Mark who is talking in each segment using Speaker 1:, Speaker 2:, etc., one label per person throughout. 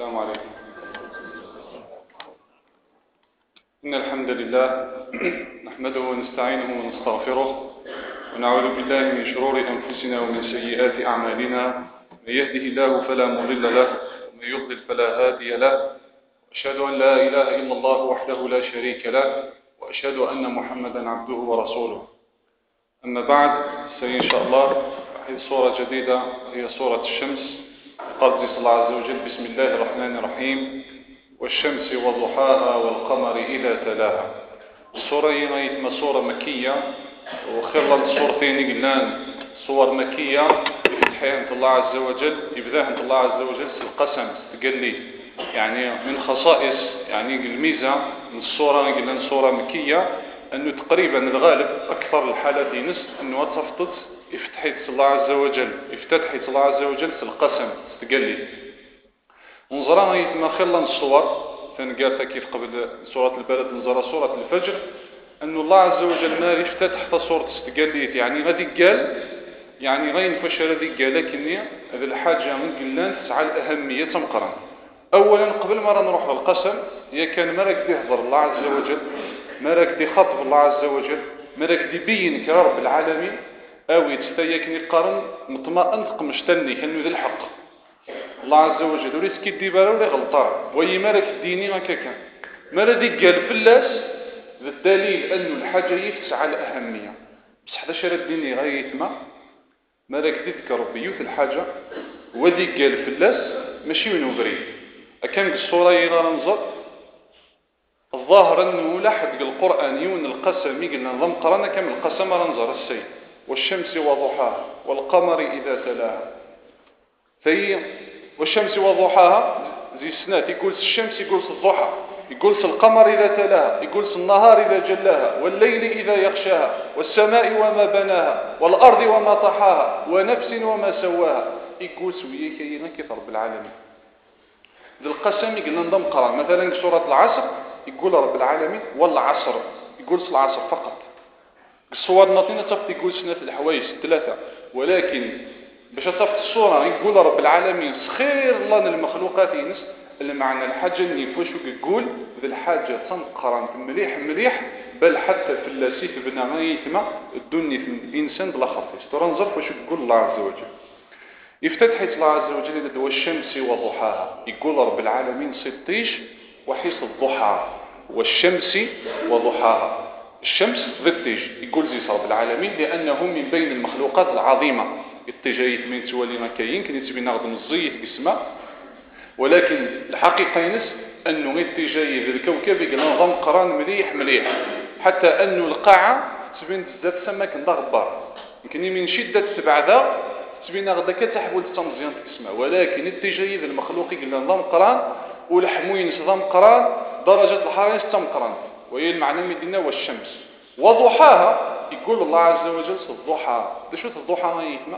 Speaker 1: السلام عليكم. إن الحمد لله نحمده ونستعينه ونستغفره ونعوذ بالله من شرور أنفسنا ومن سيئات أعمالنا. من يهده الله فلا مضل له ومن يضلل فلا هادي له. أشهد أن لا إله إلا الله وحده لا شريك له وأشهد أن محمدا عبده ورسوله. أما بعد، إن شاء الله هي صورة جديدة، هي صورة الشمس. قال الله عز وجل: بسم الله الرحمن الرحيم: والشمس وضحاها والقمر إذا تلاها. الصورة هي صورة مكية، وخير الصورتين قلنا صور مكية يفتحها عند الله عز وجل، يبدأ عند الله عز وجل القسم قال لي يعني من خصائص يعني الميزة من الصورة قلنا صورة مكية أنه تقريبا الغالب أكثر الحالات ينس أنه تفضت افتحيت الله عز وجل في القسم قال لي نظرها يتم خلا الصور فنقالتها كيف قبل سورة البلد نظرها سورة الفجر أن الله عز وجل ما يفتتح صورة استقالية يعني غادي قال يعني غين فشل هذه قال لكني هذه الحاجة من قلنا تسعى الأهمية تمقرا. أولا قبل ما نروح للقسم هي كان ما راك يهضر الله عز وجل، ما راك يخاطب الله عز وجل، ما راك يبين كرب العالمين أو يتستيك نقارن مطمئن قمشتني كأنه ذي الحق الله عز وجل وليس كيدي بالا ولا غلطان وي ما راك ديني هكاكا ما راك قال فلاس بالدليل أنه الحاجة يفتح على الأهمية. بس حدا شرط ديني غاية ما راك تذكر بيوت الحاجة ودي قال فلاس ماشي وينو بريد. أكان الصورة يغنظر الظاهر أنه لاحد القرآن يون القسم يقلنا نظام قرانا كم القسم رنظر السيد والشمس وضحاها والقمر إذا تلاها. فهي والشمس وضحاها زي السنات يقول الشمس يقول الضحى يقول القمر إذا تلاها يقول النهار إذا جلاها والليل إذا يغشاها والسماء وما بناها والأرض وما طحاها ونفس وما سواها يقول سوية كينا كيف رب العالمين. ذي القسم يقولنا نظام قرآن مثلا سورة العصر يقول رب العالمين والعصر يقول العصر فقط. الصور ناطينا تفت يقول سنة الحوايج ثلاثة ولكن باش تفت الصورة يقول رب العالمين سخير الله المخلوقات ينس اللي معنى الحاجة اللي فوشو يقول ذي الحاجة تنقرن مليح بل حتى في اللاسيف بنا ما يتما الدنيا في الإنسان بلا خطيش ترنظر فوشو يقول الله عز وجل. يفتتح الله عز وجل والشمس وضحاها يقول رب العالمين ستيش وحيص الضحى والشمس وضحاها. الشمس ضدتيج يقول زي رب العالمين لأنه من بين المخلوقات العظيمة التجايد من تولينا كاين كان يتبين نغضم الزيت اسمه ولكن الحقيقة ينس أنه التجايد الكوكب يقول نظام قران مليح حتى أنه القاعة تبين بزاف سماك غبار يمكن من شدة تبعدا تبين غدا كتحول التنزيان اسمه ولكن التجايد المخلوق يقول نظام قران ولحموين نظام قران درجة الحرارة تمقران وهي المعنى مدينة والشمس وضحاها يقول الله عز وجل الضحى. شو الضحى ما يتما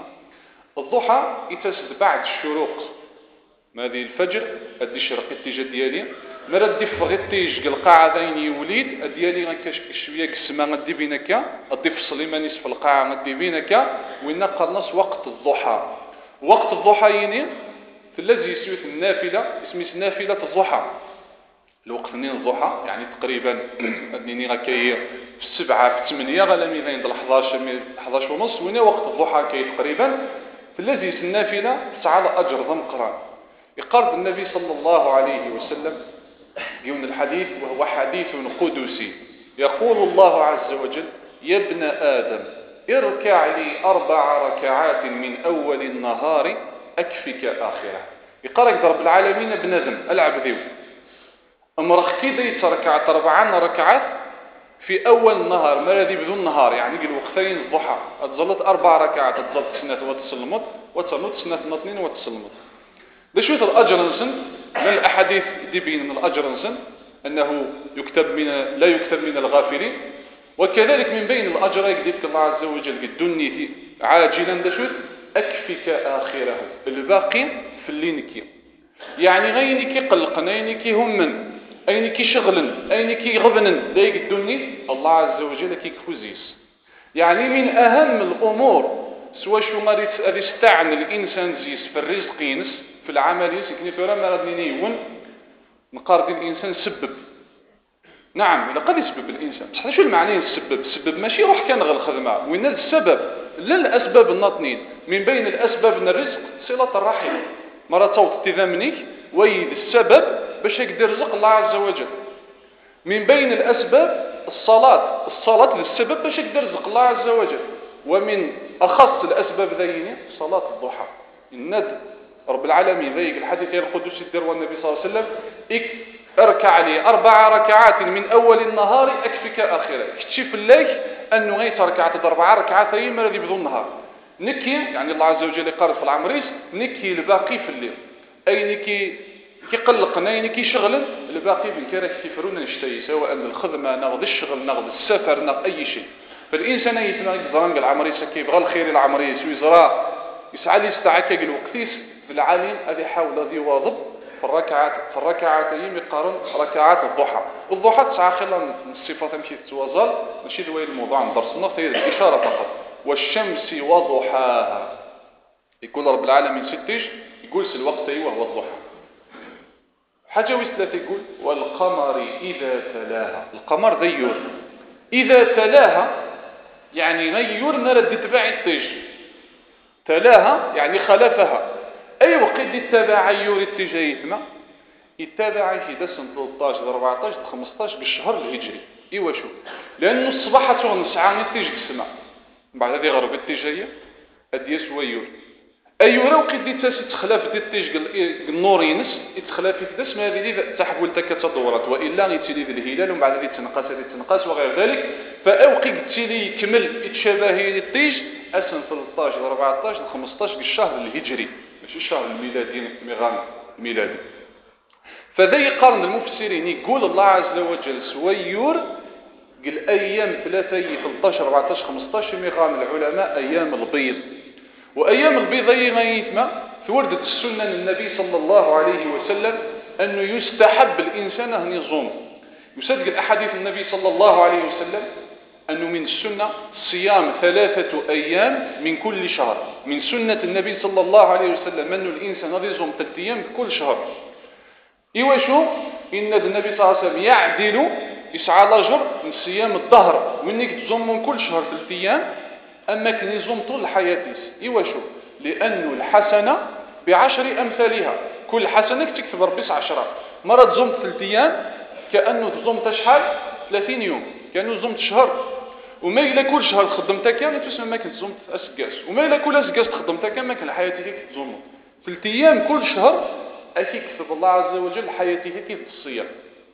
Speaker 1: الضحى يتسد بعد الشروق ما هذه الفجر ادي شرق التيجه ديالي مرد يفغ التيج القاعه ذين يوليد ديالي غنكاش شويه قسمه غدي بينك غدي فصل ما نصف القاعه غدي بينك وين قرنص وقت الضحى. وقت الضحى يعني في الذي يسوي النافله اسمه نافله الضحى. الوقت نين الضحى يعني تقريبا أدنيني غاكي في 7 في 8 غالا ميزين د 11 ونص وين وقت الضحى كي تقريبا في الذي النافله تعالى اجر ضم قران. يقرب النبي صلى الله عليه وسلم يوم الحديث وهو حديث قدسي يقول الله عز وجل: يا ابن آدم اركع لي 4 ركعات من أول النهار أكفك آخره. يقرأ رب العالمين ابن آدم العب ذيو امرخ كده يتركعت 4 ركعات في أول النهار ما الذي بدون النهار يعني قل وقتين الضحى أتظلت 4 ركعات أتظلت سنة وتسلمت وتسلمت سنة 2 وتسلمت. بشوت الأجر نسن من الأحاديث دي بين من الأجر نسن أنه لا يكتب من الغافلين وكذلك من بين الأجر يكذبك الله عز وجل الدنيا عاجلا دشوت أكفك آخره الباقي في اللينكي يعني غينك قلقن أينك همن أينك شغلا أينك غبنا دايق الدنيا الله عز وجل كي كفوزيس. يعني من أهم الأمور سواء شو غادي يستعن الإنسان زيس في الرزق ينس في العملية سكني فيرا ما غادي نيون نقارد الإنسان سبب. نعم إلا قد يسبب الإنسان بصح شو المعنى السبب ماشي روح كان غير الخدمة وين السبب لا الأسباب الناطنين من بين الأسباب من الرزق صلة الرحم مرة توت تذمنيك ويد السبب باش يقدر رزق الله عز وجل. من بين الأسباب الصلاة للسبب باش يقدر رزق الله عز وجل. ومن أخص الأسباب ذيني صلاة الضحى. الند رب العالمين ذيك الحديث القدسي يدير النبي صلى الله عليه وسلم اركع لي 4 ركعات من أول النهار أكفك آخره. كتشي الليل أنه غير ركعات 4 ركعات أي مرة يبدو النهار نكي يعني الله عز وجل يقارب في العمريس نكي الباقي في الليل أي نكي قلقنا نكي شغل الباقي بالكره كيفرونا نشتي سواء الخدمة نغض الشغل نغض السفر نغض أي شيء. فالإنسان يتمنى يزران العمريس كيف غير الخير العمريس ويزرع يسعى لي استعكاك الوقتيس في العالم هذا يحاول هذا يواظب في الركعات يقارن ركعات الضحى. والضحى تسعى خلال الصفات مشي تتوازل ماشي ذوي الموضوع عن درسنا هي الإشارة فقط. والشمس وضحاها يقول رب العالمين ستيش يقول الوقت وهو الضحى. حاجة وثلاثة يقول والقمر إذا تلاها. القمر ذيور إذا تلاها يعني غيور نرد يتبع التيج تلاها يعني خلفها أي وقت يتبع يور التجايثنا يتبع في دسم 13 14 15 بالشهر الهجري. إيوا شو لأنه الصباح تغنسعى نتيجة السماء بعد هذه غرب التجاية أدي سويور أيورا وقت دي تخلاف دي تيج النور ينس يتخلاف في دسم هذه اللي تحول تكتدورات وإلا يتلي الهلال ومن بعد تنقاس وغير ذلك. فأوقي تلي يكمل يتشابه التيج أسن 13 14 15 بالشهر الهجري ماشي الشهر الميلادي ميغان الميلادي. فذا يقارن المفسرين يقول الله عز وجل سويور قل أيام 3 13 14 15 ميغان العلماء أيام البيض. وأيام البيض ما يتم في وردة السنة النبي صلى الله عليه وسلم أنه يستحب الإنسان أن يصوم. يصدق الأحاديث النبي صلى الله عليه وسلم أنه من السنة صيام 3 أيام من كل شهر. من سنة النبي صلى الله عليه وسلم أنه الإنسان يصوم 3 أيام كل شهر. إيوا شو إن النبي صلى الله عليه وسلم يعدل يسعى الأجر من صيام الظهر وإنك تصوم من كل شهر 3 أيام أما كان يصوم طول حياته. إيوا شو لأنه الحسنة ب10 أمثالها كل حسنة تكتب ربي 10 مرة تصوم 3 أيام كأنه تصوم شحال 30 يوم كأنه تصوم شهر. وما إلا كل شهر خدمتك يعني تسمى ما كنت تصوم أسقاس وما إلا كل أسقاس خدمتك ما كان حياتك تصوم 3 أيام كل شهر أكيد كتب الله عز وجل حياتك كيف الصيام.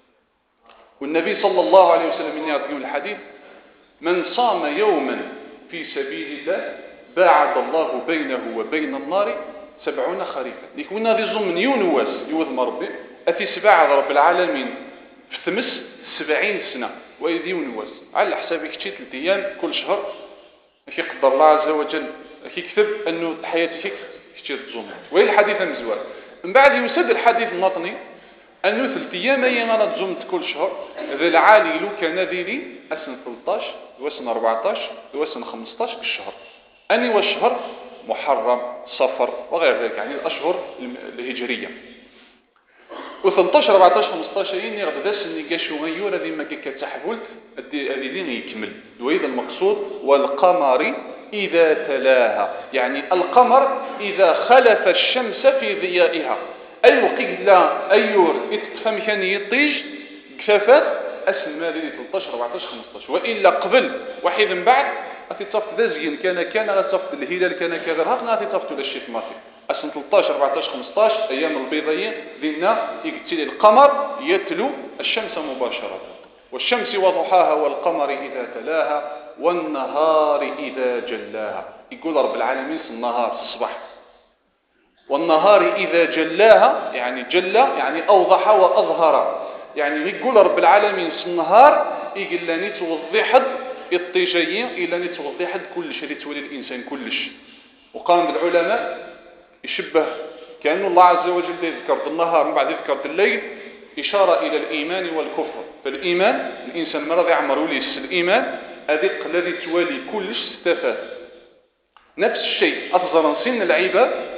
Speaker 1: والنبي صلى الله عليه وسلم من يعطيه الحديث من صام يوما في سبيل الله باعد الله بينه وبين النار 70 خريفا. يكون هذا يظن يونواس يوذم ربي أتي سباع رب العالمين في ثمس 70 سنة وإذ يونواس على حسابك تشي 3 أيام كل شهر يقدر الله عز وجل يكتب أنه حياتك تشي تظن. وهي الحديث مزوار من بعد يسد الحديث النطني أنه 3 أيام أنا تزمت كل شهر ذا العالي لو كان ذيلي أسن 13 وسن 14 وسن 15 بالشهر أني والشهر محرم صفر وغير ذلك يعني الأشهر الهجرية. و13 14 15 يني غدا سني كاشو غيور هذه ما كتحول هذه اللي يكمل. وإذا المقصود والقمر إذا تلاها يعني القمر إذا خلف الشمس في ضيائها أي وقت لا أيور يتفهم كان يطيج كفافات أسن هذه 13 14 15 وإلا قبل واحد من بعد أتتصف ذا زين كان غتصف الهلال كان كغرها أتتصف للشيخ ماتي أسن 13 14 15 أيام البيضية ذينا يقتل القمر يتلو الشمس مباشرة. والشمس وضحاها والقمر إذا تلاها والنهار إذا جلاها. يقول رب العالمين في النهار الصباح والنهار إذا جلاها يعني جلى يعني أوضح وأظهر يعني يقول رب العالمين في النهار يقول لاني توضحت الطيجيين إلا نتوضحت كل شيء تولي الإنسان كلش. وقام العلماء يشبه كأنه الله عز وجل يذكر النهار من بعد يذكر الليل إشارة إلى الإيمان والكفر. فالإيمان الإنسان مرض يعمر وليس الإيمان أذق الذي توالي كلش استفاد. نفس الشيء أفضل سن العباد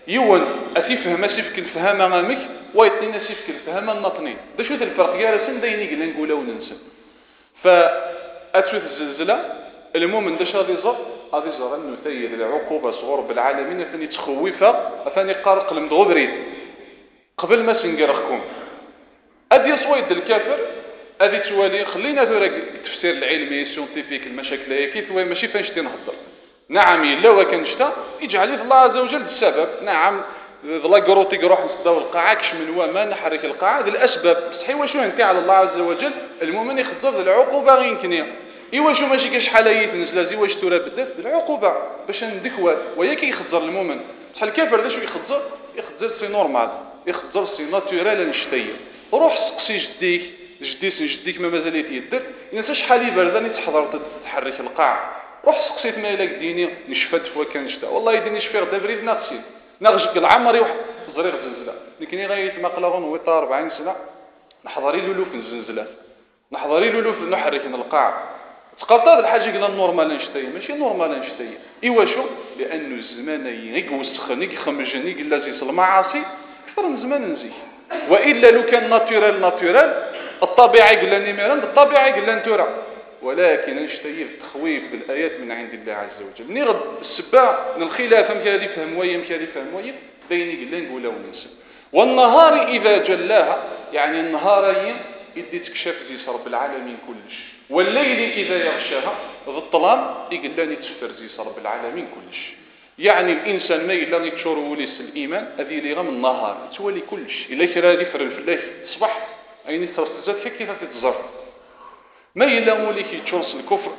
Speaker 1: يون أتفهم سيفك الفهم أمامك ويطنين سيفك الفهم النطنين ده شو الفرق جالسين ديني قلنا نقوله وننسى فأتشوف الزلزلة المؤمن ده شادي زر أنه ثير العقوبة صغور بالعالمين ثاني تخوفها ثاني قارق المدغبرين قبل ما سنقرخكم أدي صويد الكافر أدي توالي خلينا ذورا التفسير العلمي سيونتيفيك المشاكل هيك ماشي فانشتي نهضر نعم إلا وكان شتا يجعل الله عز وجل السبب نعم لا قروتي روح نصداو القاعة كش من هو ما نحرك القاعة ذي الأسباب صحيح وشو انت على الله عز وجل المؤمن يخضر العقوبة غير يمكن إيوا شو ماشي كاش حالايت نزلا زي واش ترى بدات العقوبة باش ندكوات وياك يخضر المؤمن بصح الكافر ذا شو يخضر سي نورمال يخضر سي ناتورال نشتيه روح سقسي جديك ما مازال يتيدر ينسى شحال يبردان تحضر تحرك القاع روح سقسيت مالك ديني نشفت فوا كان شتا والله يديني نشفي غدا بريد ناقصين نغشك العمري واحد زريغ زلزله لكن غايت مقلغون ويطار 40 سنه نحضري له في الزلزله نحضري له في نحرك القاع تقطع الحاجه قلنا نورمال نشتي ماشي نورمال نشتي ايوا شو لانه الزمان يقوس خنيق خمجني قال زي المعاصي اكثر من زمان نزيه والا لو كان ناتورال الطبيعي قال نيميران الطبيعي قال نتورا ولكن نشتي التخويف بالايات من عند الله عز وجل نغد السباع من الخلاف ام كذا فهم ويم كذا فهم ويم بيني قال نقولوا وننسى والنهار اذا جلاها يعني النهار يدي تكشف زي رب العالمين كلش والليل اذا يغشاها الظلام يقول لاني تفر زي رب العالمين كلش يعني الانسان ما الا يتشور وليس الايمان هذه اللي غير من النهار تولي كلش الا كرا يفرن في الليل الصباح ايني ترتزات كيف تتزر ما الا موليك يتشورس الكفر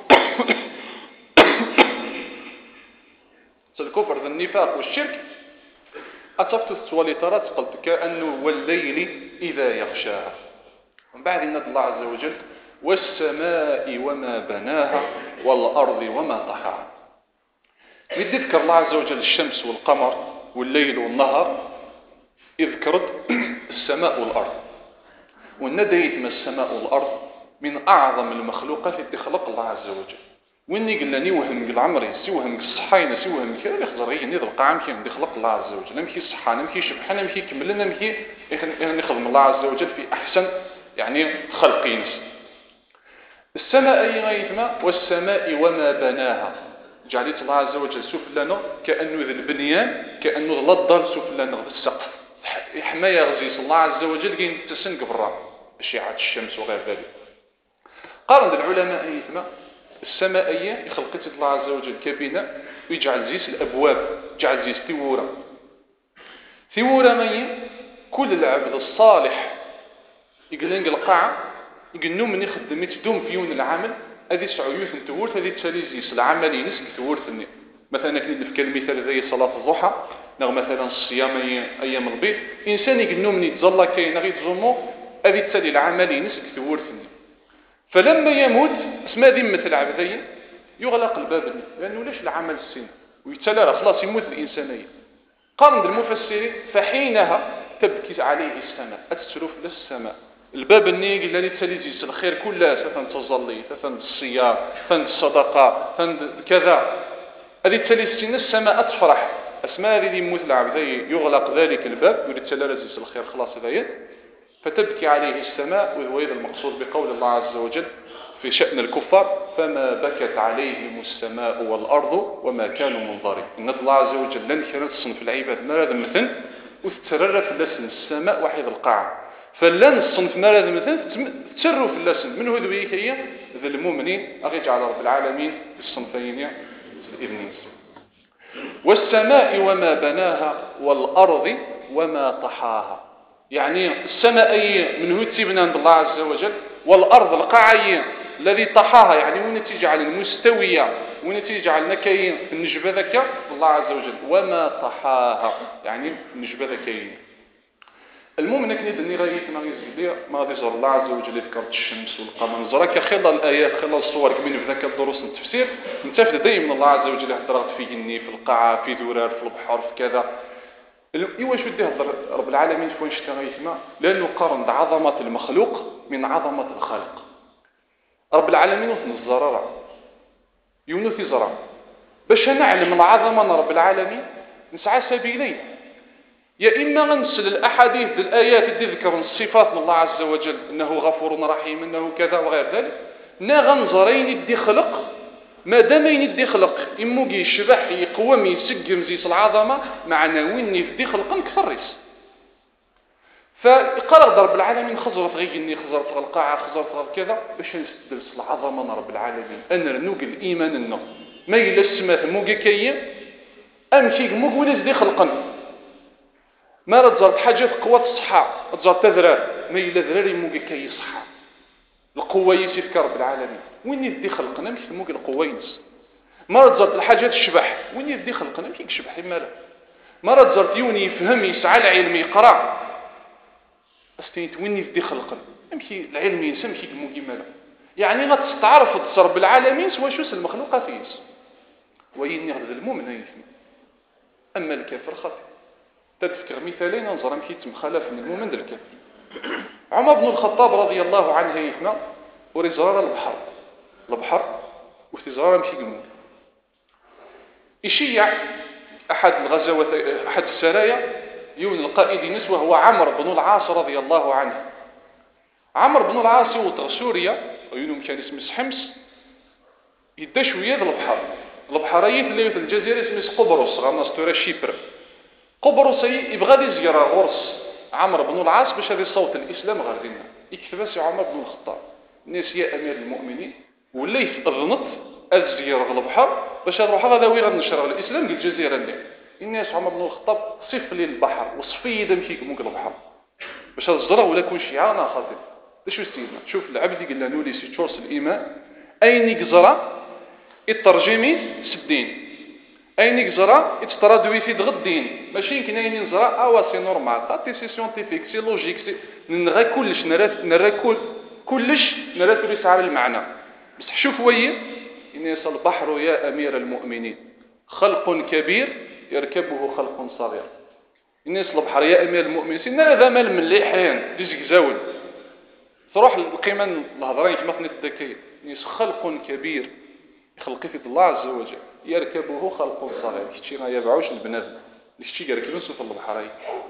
Speaker 1: الكفر ذا النفاق والشرك اتفت تولي ترى قلت كانه والليل اذا يغشاها من بعد ان الله عز وجل والسماء وما بناها والارض وما طحاها يذكر الله عز وجل الشمس والقمر والليل والنهار يذكرت السماء والأرض والنديت من السماء والأرض من أعظم المخلوقات اللي خلق الله عز وجل وإني قلنا نيوهم بالعمر سيوهم بالصحين سيوهم كذا يخزر غير نيض القاعة اللي خلق الله عز وجل نمشي صحة نمشي شبحة نمشي كملنا نمشي نخدم الله عز وجل في أحسن يعني خلقين السماء أي غيثما والسماء وما بناها جعلت الله عز وجل سفلنا كأنه ذي البنيان كأنه ذي الضل سفلنا ذي السقف حماية غزيس الله عز وجل كين تسنق برا أشعة الشمس وغير ذلك قارن العلماء أيثما السماء أيه يخلقت الله عز وجل كبناء ويجعل زيس الأبواب جعل زيس ثورة مين كل العبد الصالح يقلنق القاعة يقلنو من يخدم يتدوم في يون العمل هذه سعيوث تورث هذه تساليزيس العملي نسك تورثني مثلا كنت كالمثال زي صلاة الضحى نغ مثلا الصيام أيام البيض إنسان يقنو من يتظل كي نغي تظلمو هذه تسالي العملي نسك تورثني فلما يموت اسمها ذمة العبدية يغلق الباب لأنه ليش العمل السن ويتسالى خلاص يموت الإنسانية قارن المفسرين فحينها تبكي عليه السماء أتسرف للسماء الباب النيق اللي تساليزيس الخير كلها ستن تظلي ستن الصيام ستن الصدقة ستن كذا هذه تساليزيس السماء تفرح اسماء هذه يموت العبد يغلق ذلك الباب يريد تساليزيس الخير خلاص هذا فتبكي عليه السماء وهذا المقصود بقول الله عز وجل في شأن الكفار فما بكت عليهم السماء والأرض وما كانوا منظرين إن الله عز وجل لن يرسل في العباد ما هذا مثل وتتررف لسن السماء وحيد القاع فلن الصنف ما هذا مثل تسروا في اللسن من هذويك هي ذا المؤمنين أغيجعل رب العالمين الصنفين الإبنين والسماء وما بناها والأرض وما طحاها يعني السماء من هو تسيبنا عند الله عز وجل والأرض القاعية الذي طحاها يعني وين تجعل المستوية وين تجعل نكاين في النجبة ذكا الله عز وجل وما طحاها يعني النجبة ذكاين المؤمن كنيد اني غايت ما يزيد ما غادي يزور الله عز وجل يذكر الشمس والقمر نزرك خلال الايات خلال الصور كمين في ذاك الدروس التفسير نتفد دائما الله عز وجل هضرات في جني في القاعه في ذرار في البحر في كذا ايوا شو دي رب العالمين فين اشتغيت ما لانه قارن عظمه المخلوق من عظمه الخالق رب العالمين وثن الزرارة يونث زرع باش نعلم العظمه رب العالمين نسعى سبيلين يا إما غنسل الأحاديث الآيات اللي ذكرن الصفات من الله عز وجل أنه غفور رحيم أنه كذا وغير ذلك، نا غنزرين يدي خلق ما دام يدي خلق إمو يشبح يقوم يسقم زيس العظمة معنا وين يدي خلق كثر ريس. فقال رب العالمين خزرت غير إني خزرت القاعة خزرت كذا باش نستدرس العظمة رب العالمين أنا رنوق الإيمان إنه ما يلسمات موجي كي أمشي موج ولز دي خلقا ما رتزرت حاجة في قوة الصحة رتزرت تذرار ما يلا ذراري موجي كي صحة القوة يسير رب العالمين وين يدي خلقنا مش موجي القوة ينس ما رتزرت الحاجات الشبح وين يدي خلقنا مش يشبح ماله ما رتزرت يوني يفهم يسعى العلم يقرأ استنيت وين يدي خلقنا امشي العلم ينسى مشي موجي ماله يعني غتستعرف تصرب العالمين سوا شوس المخلوقات ينس وين يغلب المؤمن يفهم أما الكافر خطئ. تذكر مثالين ننظر مشي تمخالف من المؤمن للكافر. عمر بن الخطاب رضي الله عنه يفهم ورزرار البحر وتزرار مشي قمون يشيع أحد الغزوات أحد السرايا يون القائد نسوه هو عمرو بن العاص رضي الله عنه. عمرو بن العاص يوطغ سوريا وينهم كان اسمه حمص يدا شويه البحرية اللي في الجزيرة اسمها قبرص غنستورا شيبر. قبرص يبغى يزير غرس عمرو بن العاص باش هذا صوت الإسلام غير دينا يكتبس عمر بن الخطاب الناس يا أمير المؤمنين ولا يفضنط الزير البحر باش نروح هذا وين غنشر الإسلام في الجزيرة اللي الناس عمر بن الخطاب صف لي البحر وصفي يدا مشي كموك البحر باش الزرع ولا كون شيعانا خاطر شو سيدنا شوف العبد قال له نولي سي تشورس الإيمان أين يقزرا الترجمي سبدين أين يقزرا يتطردوي في دغدين ماشي يمكن أين ينزرا أوا سي نورمال تاتي سي سيونتيفيك سي لوجيك سي نغا كلش نرى كلش نرى تريس على المعنى بس شوف وين الناس البحر يا أمير المؤمنين خلق كبير يركبه خلق صغير. الناس البحر يا أمير المؤمنين سينا هذا مال مليحين ديزكزاول تروح القيمة الهضرين كما قلت الذكي الناس خلق كبير يخلق في الله عز وجل يركبه خلق صغير كشي ما يبعوش البنادم كشي يركبون في البحر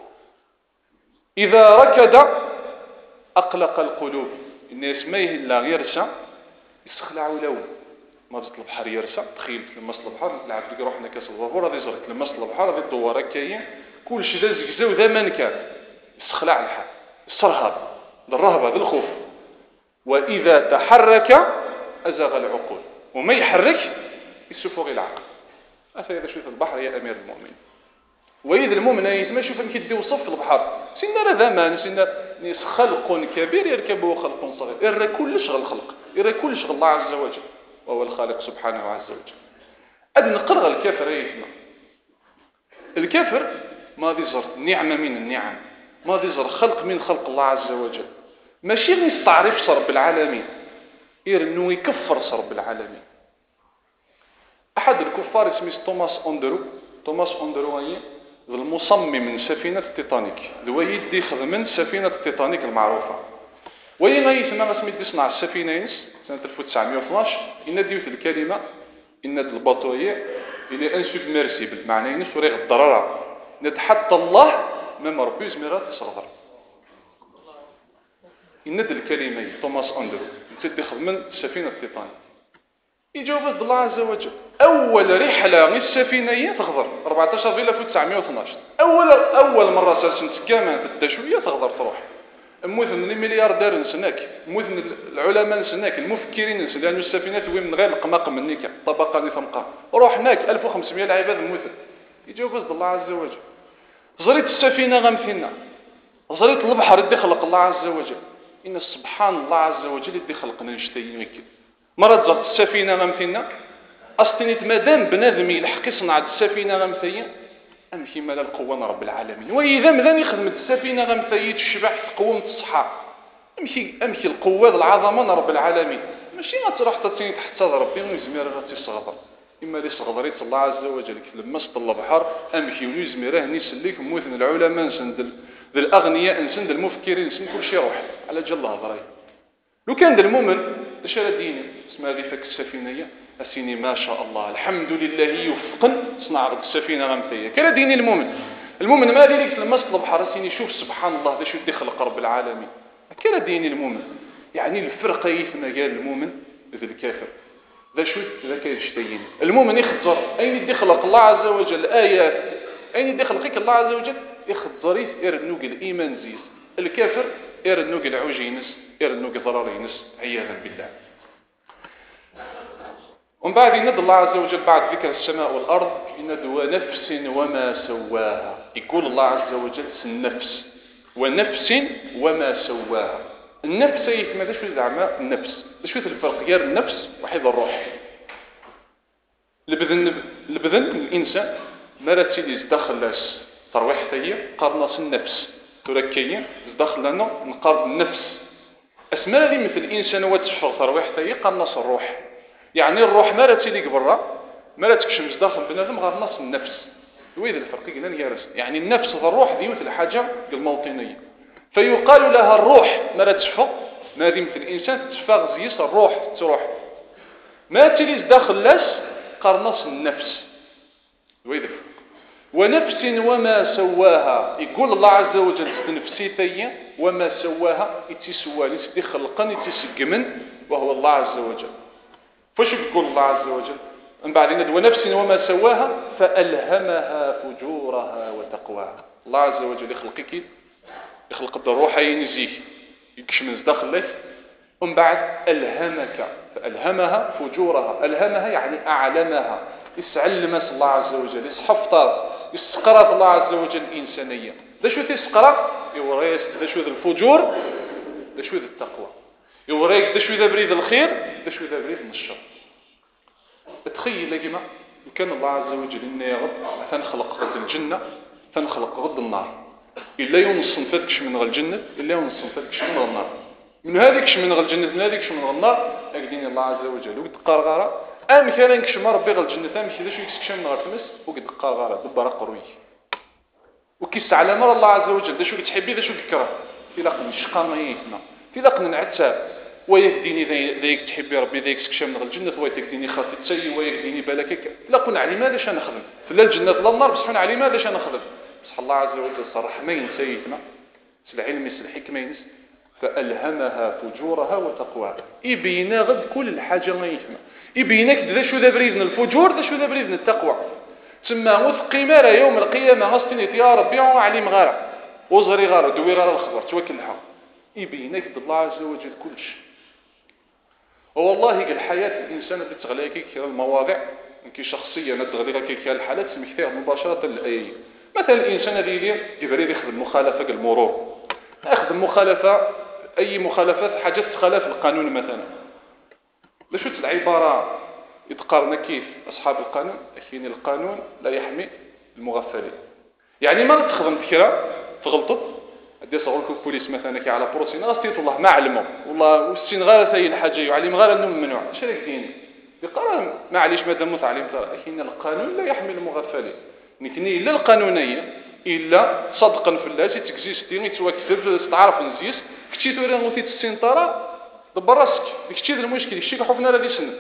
Speaker 1: إذا ركد أقلق القلوب الناس ما يهلا يرسى يسخلعوا له ما زت البحر يرسى تخيل لما وصل البحر نلعب لك روحنا كاس الفابور غادي يزرك لما وصل البحر غادي الدوار كاين كل شيء زازكزاو ذا من كان يسخلع الحال السرهاب الرهبة الخوف وإذا تحرك أزغ العقول وما يحرك يسفغ العقل. هذا شوف البحر يا أمير المؤمنين وإذا المؤمن يتما شوف كيدي وصف في البحر سينا ذا سينا ناس خلق كبير يركبه خلق صغير يرى كل شغل الخلق يرى كل شغل الله عز وجل وهو الخالق سبحانه عز وجل. أدن قرغ الكافر يتما الكافر ما ذي نعمة من النعم ما ذي خلق من خلق الله عز وجل ماشي يستعرف رب العالمين إنه يكفر رب العالمين. أحد الكفار اسمه توماس أندرو هي المصمم من سفينة التيتانيك ذو يدي خدمن سفينة التيتانيك المعروفة وين يسمى اسمه يصنع السفينة سنة 1912 إن ديوث الكلمة إن البطوية إلى انسوبميرسيبل معناه إن سوريغ الضررة نتحط الله ما مربوز مرات صغر إن الكلمة توماس أندرو تدي خدمن سفينة التيتانيك يجاوب الله عز وجل أول رحلة من السفينة تغدر 14 في 1912 أول مرة ساسنت كمان التشوية تغدر تروح موثن الملياردير نسناك موثن العلماء نسناك المفكرين نسناك لأن السفينة توي من غير القماق منيك طبقة نثمقا روح هناك 1500 العباد موثن يجاوب الله عز وجل زريت السفينة غمثنا زريت البحر اللي خلق الله عز وجل إن سبحان الله عز وجل اللي خلقنا نشتين ويكد مرة زرت السفينة غمثنا أستنيت مادام بنادم يلحق يصنع السفينة غمثية أمشي مال القوة رب العالمين وإذا مذان يخدم السفينة غمثية الشبح تقوم تصحى أمشي القوة العظمة رب العالمين ماشي غتروح تتسيني تحت ربي ويزمير غاتي صغضر إما لي صغضريت الله عز وجل لما سطل البحر أمشي ويزميره نسليك موثن العلماء نسند ذي الأغنياء نسند المفكرين نسند كل شيء روح على جل هضري لو كان ذا المؤمن اش راه ديني اسمها ذي فك السفينة أسيني ما شاء الله الحمد لله يوفقن صنع السفينة غمثية كلا ديني المؤمن المؤمن ما ذلك لما طلب حرسين يشوف سبحان الله ذا شو يخلق رب العالمين كلا دين المؤمن يعني الفرق يثنى قال المؤمن ذي الكافر ذا شو ذا كيشتين المؤمن يخضر أين يخلق الله عز وجل آيات أين يخلقك الله عز وجل يخضر يرنوق الإيمان زيس الكافر يرنوق العوجينس يرنوق ضررينس عياذا بالله. ومن بعد يند الله عز وجل بعد ذكر السماء والأرض يند ونفس وما سواها يقول الله عز وجل النفس ونفس وما سواها. النفس ماذا شو زعما النفس شو الفرق غير النفس وحيد الروح. البذن الإنسان ما تيدي يدخل ترويح هي قرناص النفس تركيه يدخل لنا نقارب النفس اسماء لي مثل الإنسان وتشفر ترويح هي قرناص الروح يعني الروح ما تيدي برا ما تكشمش داخل بنادم غير نص النفس وين الفرق قلنا نيارس يعني النفس والروح دي مثل حاجه الموطنيه فيقال لها الروح ما تشفى ما دي مثل الانسان تشفى زيس الروح تروح ما تليز داخل لاش قرنص النفس وين الفرق ونفس وما سواها يقول الله عز وجل نفسيتي وما سواها يتسوى دي خلقا يتسقمن وهو الله عز وجل. فاش يقول الله عز وجل من بعد ند ونفس وما سواها فألهمها فجورها وتقواها. الله عز وجل يخلقك يخلق الروح ينزيك يكش من داخل لك ومن بعد ألهمك فألهمها فجورها. ألهمها يعني أعلمها يسعلمس الله عز وجل يسحفطر يسقرات الله عز وجل الإنسانية. ذا شو تسقرا يوريس ذا شو ذا الفجور ذا شو ذا التقوى يوريك ذا شو ذا بريد الخير ذا شو ذا بريد الشر. تخيل لقيمة كان الله عز وجل إنه يغض تنخلق غد الجنة تنخلق غد النار إلا ينصن فتكش من غد الجنة إلا ينصن فتكش من غد النار من هذيكش من غد الجنة من هذيكش من غد النار أقدين الله عز وجل وقد قارغارة أم كان ينكش ما ربي غد الجنة أم كذا شو يكسكش من غد تمس وقد قارغارة دبارة قروي وكيس على مر الله عز وجل ذا شو تحبي ذا شو تكره في لقن الشقامة يهتنا في لقن نعتاب ويهديني ذيك تحبي ربي ذيك سكشا من الجنة ويهديني خاطي تسي ويهديني بالك لا قلنا علي ماذا شان نخدم في الجنة لا النار بس حنا علي ماذا شان نخدم بس الله عز وجل صرح ما ينسيتنا العلم الحكمة ينس فألهمها فجورها وتقواها يبينا غد كل حاجة ما يفهم يبينك ذا شو ذا بريدن الفجور ذا شو ذا بريدن التقوى ثم وثقي مالا يوم القيامة غصتني يا ربي علي مغارة وزغري غارة دوي غارة الخبر توكل الحق يبينك الله عز وجل كل شيء. والله الحياة الإنسان تتغليك كذا المواضع كي شخصية نتغليك كذا الحالات سمحتها مباشرة للأي مثلا الإنسان اللي يبريد ياخذ المخالفة المرور أخذ المخالفة أي مخالفات حاجات تخالف القانون مثلا لشوت العبارة يتقارن كيف أصحاب القانون لكن القانون لا يحمي المغفلين يعني ما تخدم فكرة تغلطت أدي صغرك البوليس مثلا كي على بروسين أصيت والله ما علمه والله والسين غير ثاني الحاجة يعلم غير أنه ممنوع شريك ديني بقرار معليش مادام متعلم لكن القانون لا يحمي المغفلين نكني إلا القانونية إلا صدقا في الله تكزيستي يتوكثر تعرف نزيس كتي توري غوتي السنطرة دبر راسك كتي المشكل الشيء حفنا لدي سنة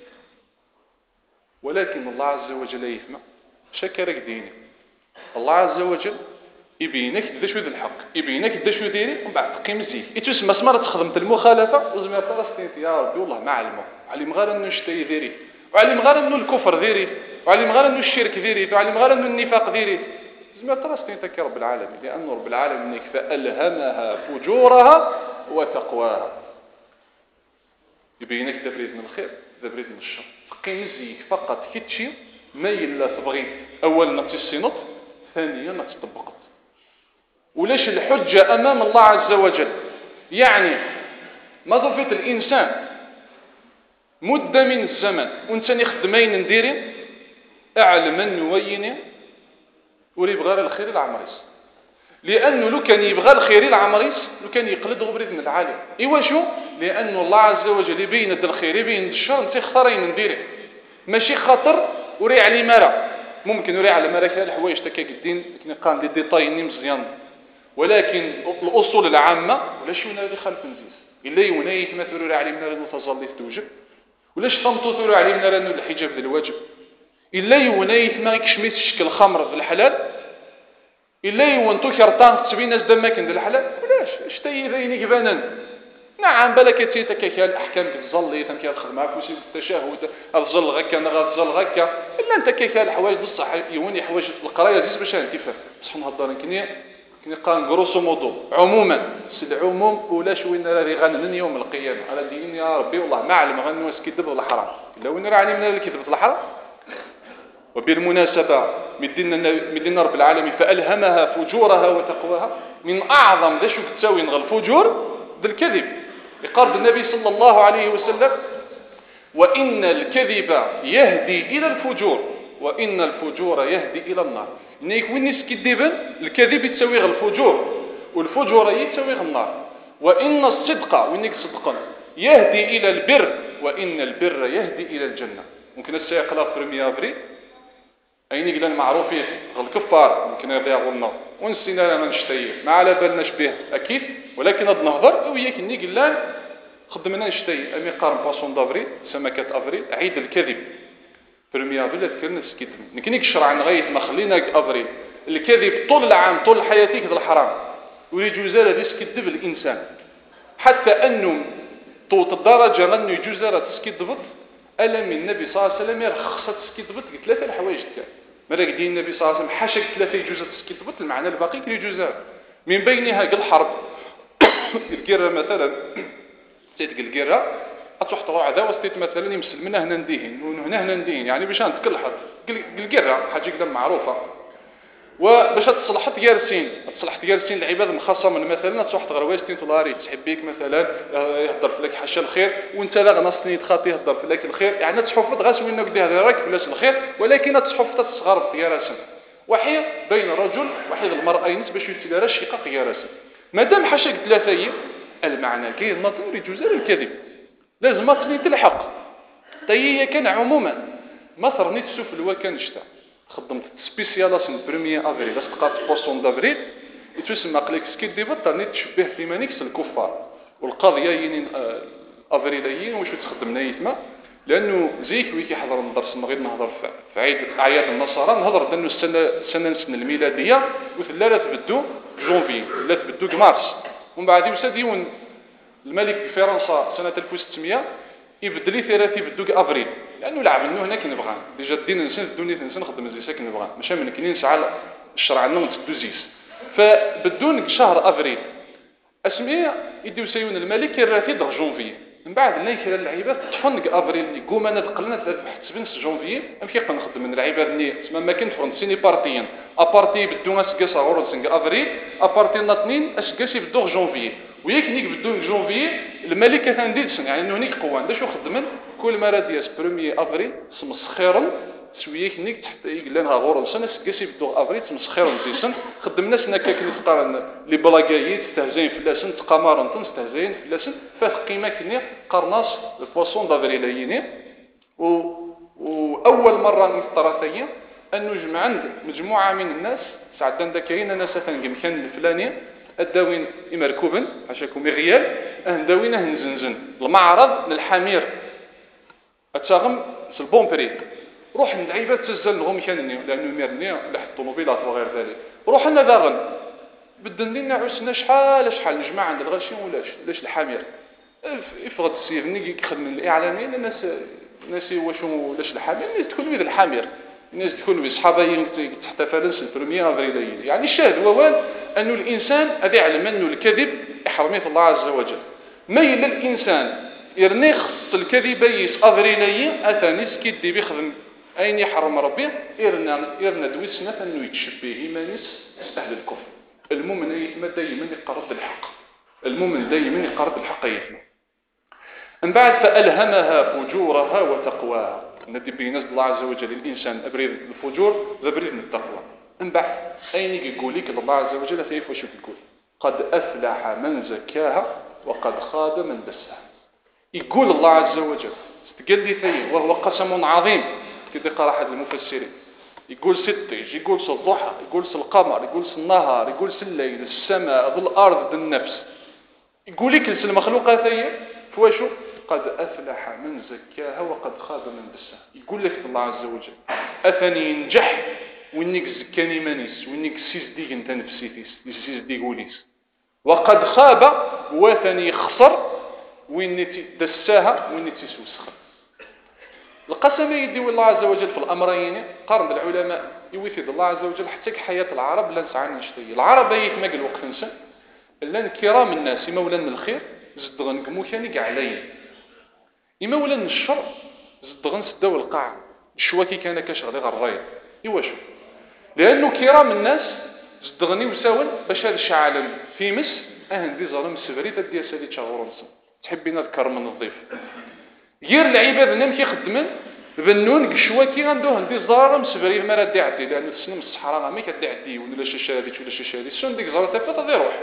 Speaker 1: ولكن الله عز وجل يفهم شكرك ديني الله عز وجل يبينك ذا شو ذا الحق يبينك ذا شو ديري ومن بعد تقيم زيك يتسمى سمرة خدمت المخالفة وزمير فلسطين يا ربي والله ما علمه علم غير انه الشتي ذيري وعلم غير انه الكفر ذيري وعلم غير انه الشرك ذيري وعلم غير انه النفاق ذيري زمير فلسطين تكي رب العالمين لأنه رب العالمين فألهمها فجورها وتقواها يبينك ذا بريد من الخير ذا بريد من الشر تقيم زيك فقط كتشي ما يلا تبغي أولا تسينط ثانيا تطبقت وليش الحجة أمام الله عز وجل يعني ما ضفت الإنسان مدة من الزمن وانسان يخدمين نديرين أعلم نوين ويبغى الخير العمريس لأنه لو كان يبغى الخير العمريس لو كان يقلد غبريد من العالم إيوا شو لأنه الله عز وجل يبين الخير يبين الشر انت اختارين نديرين ماشي خطر وري علي مرة ممكن وري على مرة كده الحوايج تكا قدين نقام دي ديطاي مزيان ولكن الأصول العامة ولا شو نادي خلف نزيز إلا يونيت ما ثرور علمنا لأنه تظل توجب ولاش تمطو ثرور علمنا لأنه الحجاب ذا الواجب إلا يونيت ما يكشميت شكل خمر في الحلال إلا يوانتو كرطان تبين ناس دمك عند الحلال علاش اشتي ذيني كبانن نعم بالك تيتكا الأحكام كتزلي تمكي الخدمة كوشي التشهد الزل غكا نغا غكا إلا أنت كيكا الحوايج بصح يوني حوايج القراية ديز باش نتفهم بصح نهضر كني قال غروسو مودو عموما العموم ولاش وين راه غنن يوم القيامة على دين يا ربي والله ما علم غنواس كذب ولا حرام إلا وين راه علمنا الكذب ولا الحرام. وبالمناسبة من دين رب العالمين فألهمها فجورها وتقواها من أعظم ذا شوف تساوي نغ الفجور بالكذب يقال النبي صلى الله عليه وسلم وإن الكذب يهدي إلى الفجور وإن الفجور يهدي إلى النار. إنك وين يسكذبن الكذب يتساوي غ الفجور والفجور يتساوي غ النار. وإن الصدق وإنك صدقا يهدي إلى البر وإن البر يهدي إلى الجنة. ممكن السياق لا فرمي أفري أين قلنا معروفين الكفار ممكن هذا يقولنا ونسينا لنا نشتيه ما على بالناش به أكيد ولكن هذا نهضر وياك إني قلنا خدمنا نشتيه أمي قارن باسون دافريل سمكة أفريل عيد الكذب فرمي أفريل تذكرنا سكيت نكنيك شرع لغاية ما خلينا أفريل الكذب طول العام طول حياتك ذا الحرام ولجوزالة دي سكذب الإنسان حتى أنه طوط الدرجة أنه يجوزالة تسكذب ألم النبي صلى الله عليه وسلم يرخصت سكيدبت ثلاثة الحوايج كان مالك دين النبي صلى الله عليه وسلم حاشك ثلاثة يجوزات سكيدبت المعنى الباقي كل يجوزات من بينها الحرب القرة مثلا تيت القرة أتروح طلع عداوة ستيت مثلا يمسل منها هنا نديهن وهنا نديهن يعني باش نتكل حد القرة حاجة كده معروفة وباش تصلح تجارسين تصلح تجارسين العباد مخصم مثلا تصلح تغرويستين طلاري تحب بيك مثلا يهضر فيك حاشا الخير وانت لا غنصني تخاطي يهضر فيك الخير يعني تصحف غاس وين نقدي هذا راك بلاش الخير ولكن تصحف تصغر تجارسين وحي بين رجل وحي المرأين باش يتلارى شقاق تجارسين مادام حاشا ثلاثه المعنى كاين ما يجوز الكذب لازم تصني تلحق تاهي كان عموما ما ثرني تشوف الوكان شتا خدمت سبيسيالاسيون بريمير افريل باش تلقى بوسون دافريل يتسمى قليك سكيت دي بطل تشبه في مانيكس الكفار والقضيه ينين افريليين واش تخدمنا يتما لانه زيك ويكي حضر الدرس غير نهضر في عيد اعياد النصارى نهضر لانه السنه الميلاديه وثلاثه تبدو جونفي لا تبدو مارس ومن بعد يسديون الملك فرنسا سنه 1600 يبدلي ثلاثي بدوك افريل لانه لعب انه هناك نبغى ديجا الدين انسان الدنيا انسان نخدم زي ساكن نبغى ماشي من كاينين ساعه الشرع لنا تدوزيس فبدون شهر افريل اسميه يديو سيون الملك الراتي د جونفي من بعد نايكر العباد تفنق افريل اللي قوم انا دقلنا حتى جونفي ام كيف نخدم من العباد اللي تسمى ما كان فرنسيني بارتيين ابارتي بدو اسكاس غورسنج افريل ابارتي الاثنين اسكاس بدو جونفي وياك نيك بدو جونفي الملكه تنديدسن يعني انه نيك قوان باش يخدمن كل مره ديال 1 افريل سمسخيرن سويك نيك تحت يقلنها غورسن اسكاس بدو افريل سمسخيرن ديسن خدمنا سنا كاك نتقارن لي بلاغايت تهزين فلاسن تقامرن تستهزين فلاسن فقيمه كني قرناص البوسون دافريليين واول مره نفطرتين انه جمع عند مجموعه من الناس ساعدنا داكاين ناس في المكان الفلاني الداوين مركوبا عشاكم ريال انداوينه نزنزن المعرض للحمير اتشاغم في البومبري روح العباد تسجل لهم كانني لانه ميرني لحد الطوموبيلات وغير ذلك روح لنا داغن بدل لنا عسنا شحال نجمع عند الغاشي ولاش الحمير يفرض السيرني يخدم الاعلاميين الناس واشو لاش الحمير الناس تكون مثل الحمير الناس تكون بصحابين تحتفل البريمير افريل يعني الشاهد هو أن الإنسان أذي علم أنه الكذب يحرميه الله عز وجل ما يلا الإنسان يرنيخ الكذب يس أفريلي أثاني سكيد بيخدم أين يحرم ربي يرنا دويسنا أنه يتشبه مانيس أهل الكفر المؤمن دائما يقرب الحق المؤمن دائما يقرب الحق يثنى من بعد فألهمها فجورها وتقواها الذي بينزل الله عز وجل الإنسان أبريد الفجور وأبريد من التقوى من بعد أين يقول لك الله عز وجل كيف وشو يقول قد أفلح من زكاها وقد خاب من دساها يقول الله عز وجل قال لي ثاني وهو قسم عظيم كده قال أحد المفسرين يقول ستيج يقول الضحى يقول القمر يقول النهار يقول الليل السماء الأرض النفس يقول لك المخلوقات ثاني فواشو قد أفلح من زكاها وقد خاب من دساها يقول لك الله عز وجل أفني ينجح وينك زكاني مانيس وينك سيز ديك انت نفسيتيس سيز ديقوليس وقد خاب وثني خسر وين دساها وين تسوسخ. القسم يدي الله عز وجل في الامرين قرن العلماء يوثد الله عز وجل حتى حياه العرب لا نسعى نشتي العرب يتمق الوقت نسن لان كرام الناس مولان الخير زدغن كموكاني عليا مولان الشر زدغن سداو القاع الشواكي كان كشغل غير ايوا شو لانه كرام الناس زدغني وساول باش هذا الشعالم في مس اهندي ظلم السفريت ديال سالي تشاورنس تحبي نذكر من الضيف غير العباد نم كيخدمن بنون كشواكي غندوه ندي ظلم سفري ما راه داعتي لان السنم الصحراء ما كدعدي ولا شاشاديت ولا شاشادي سون ديك زرا تفات غير روح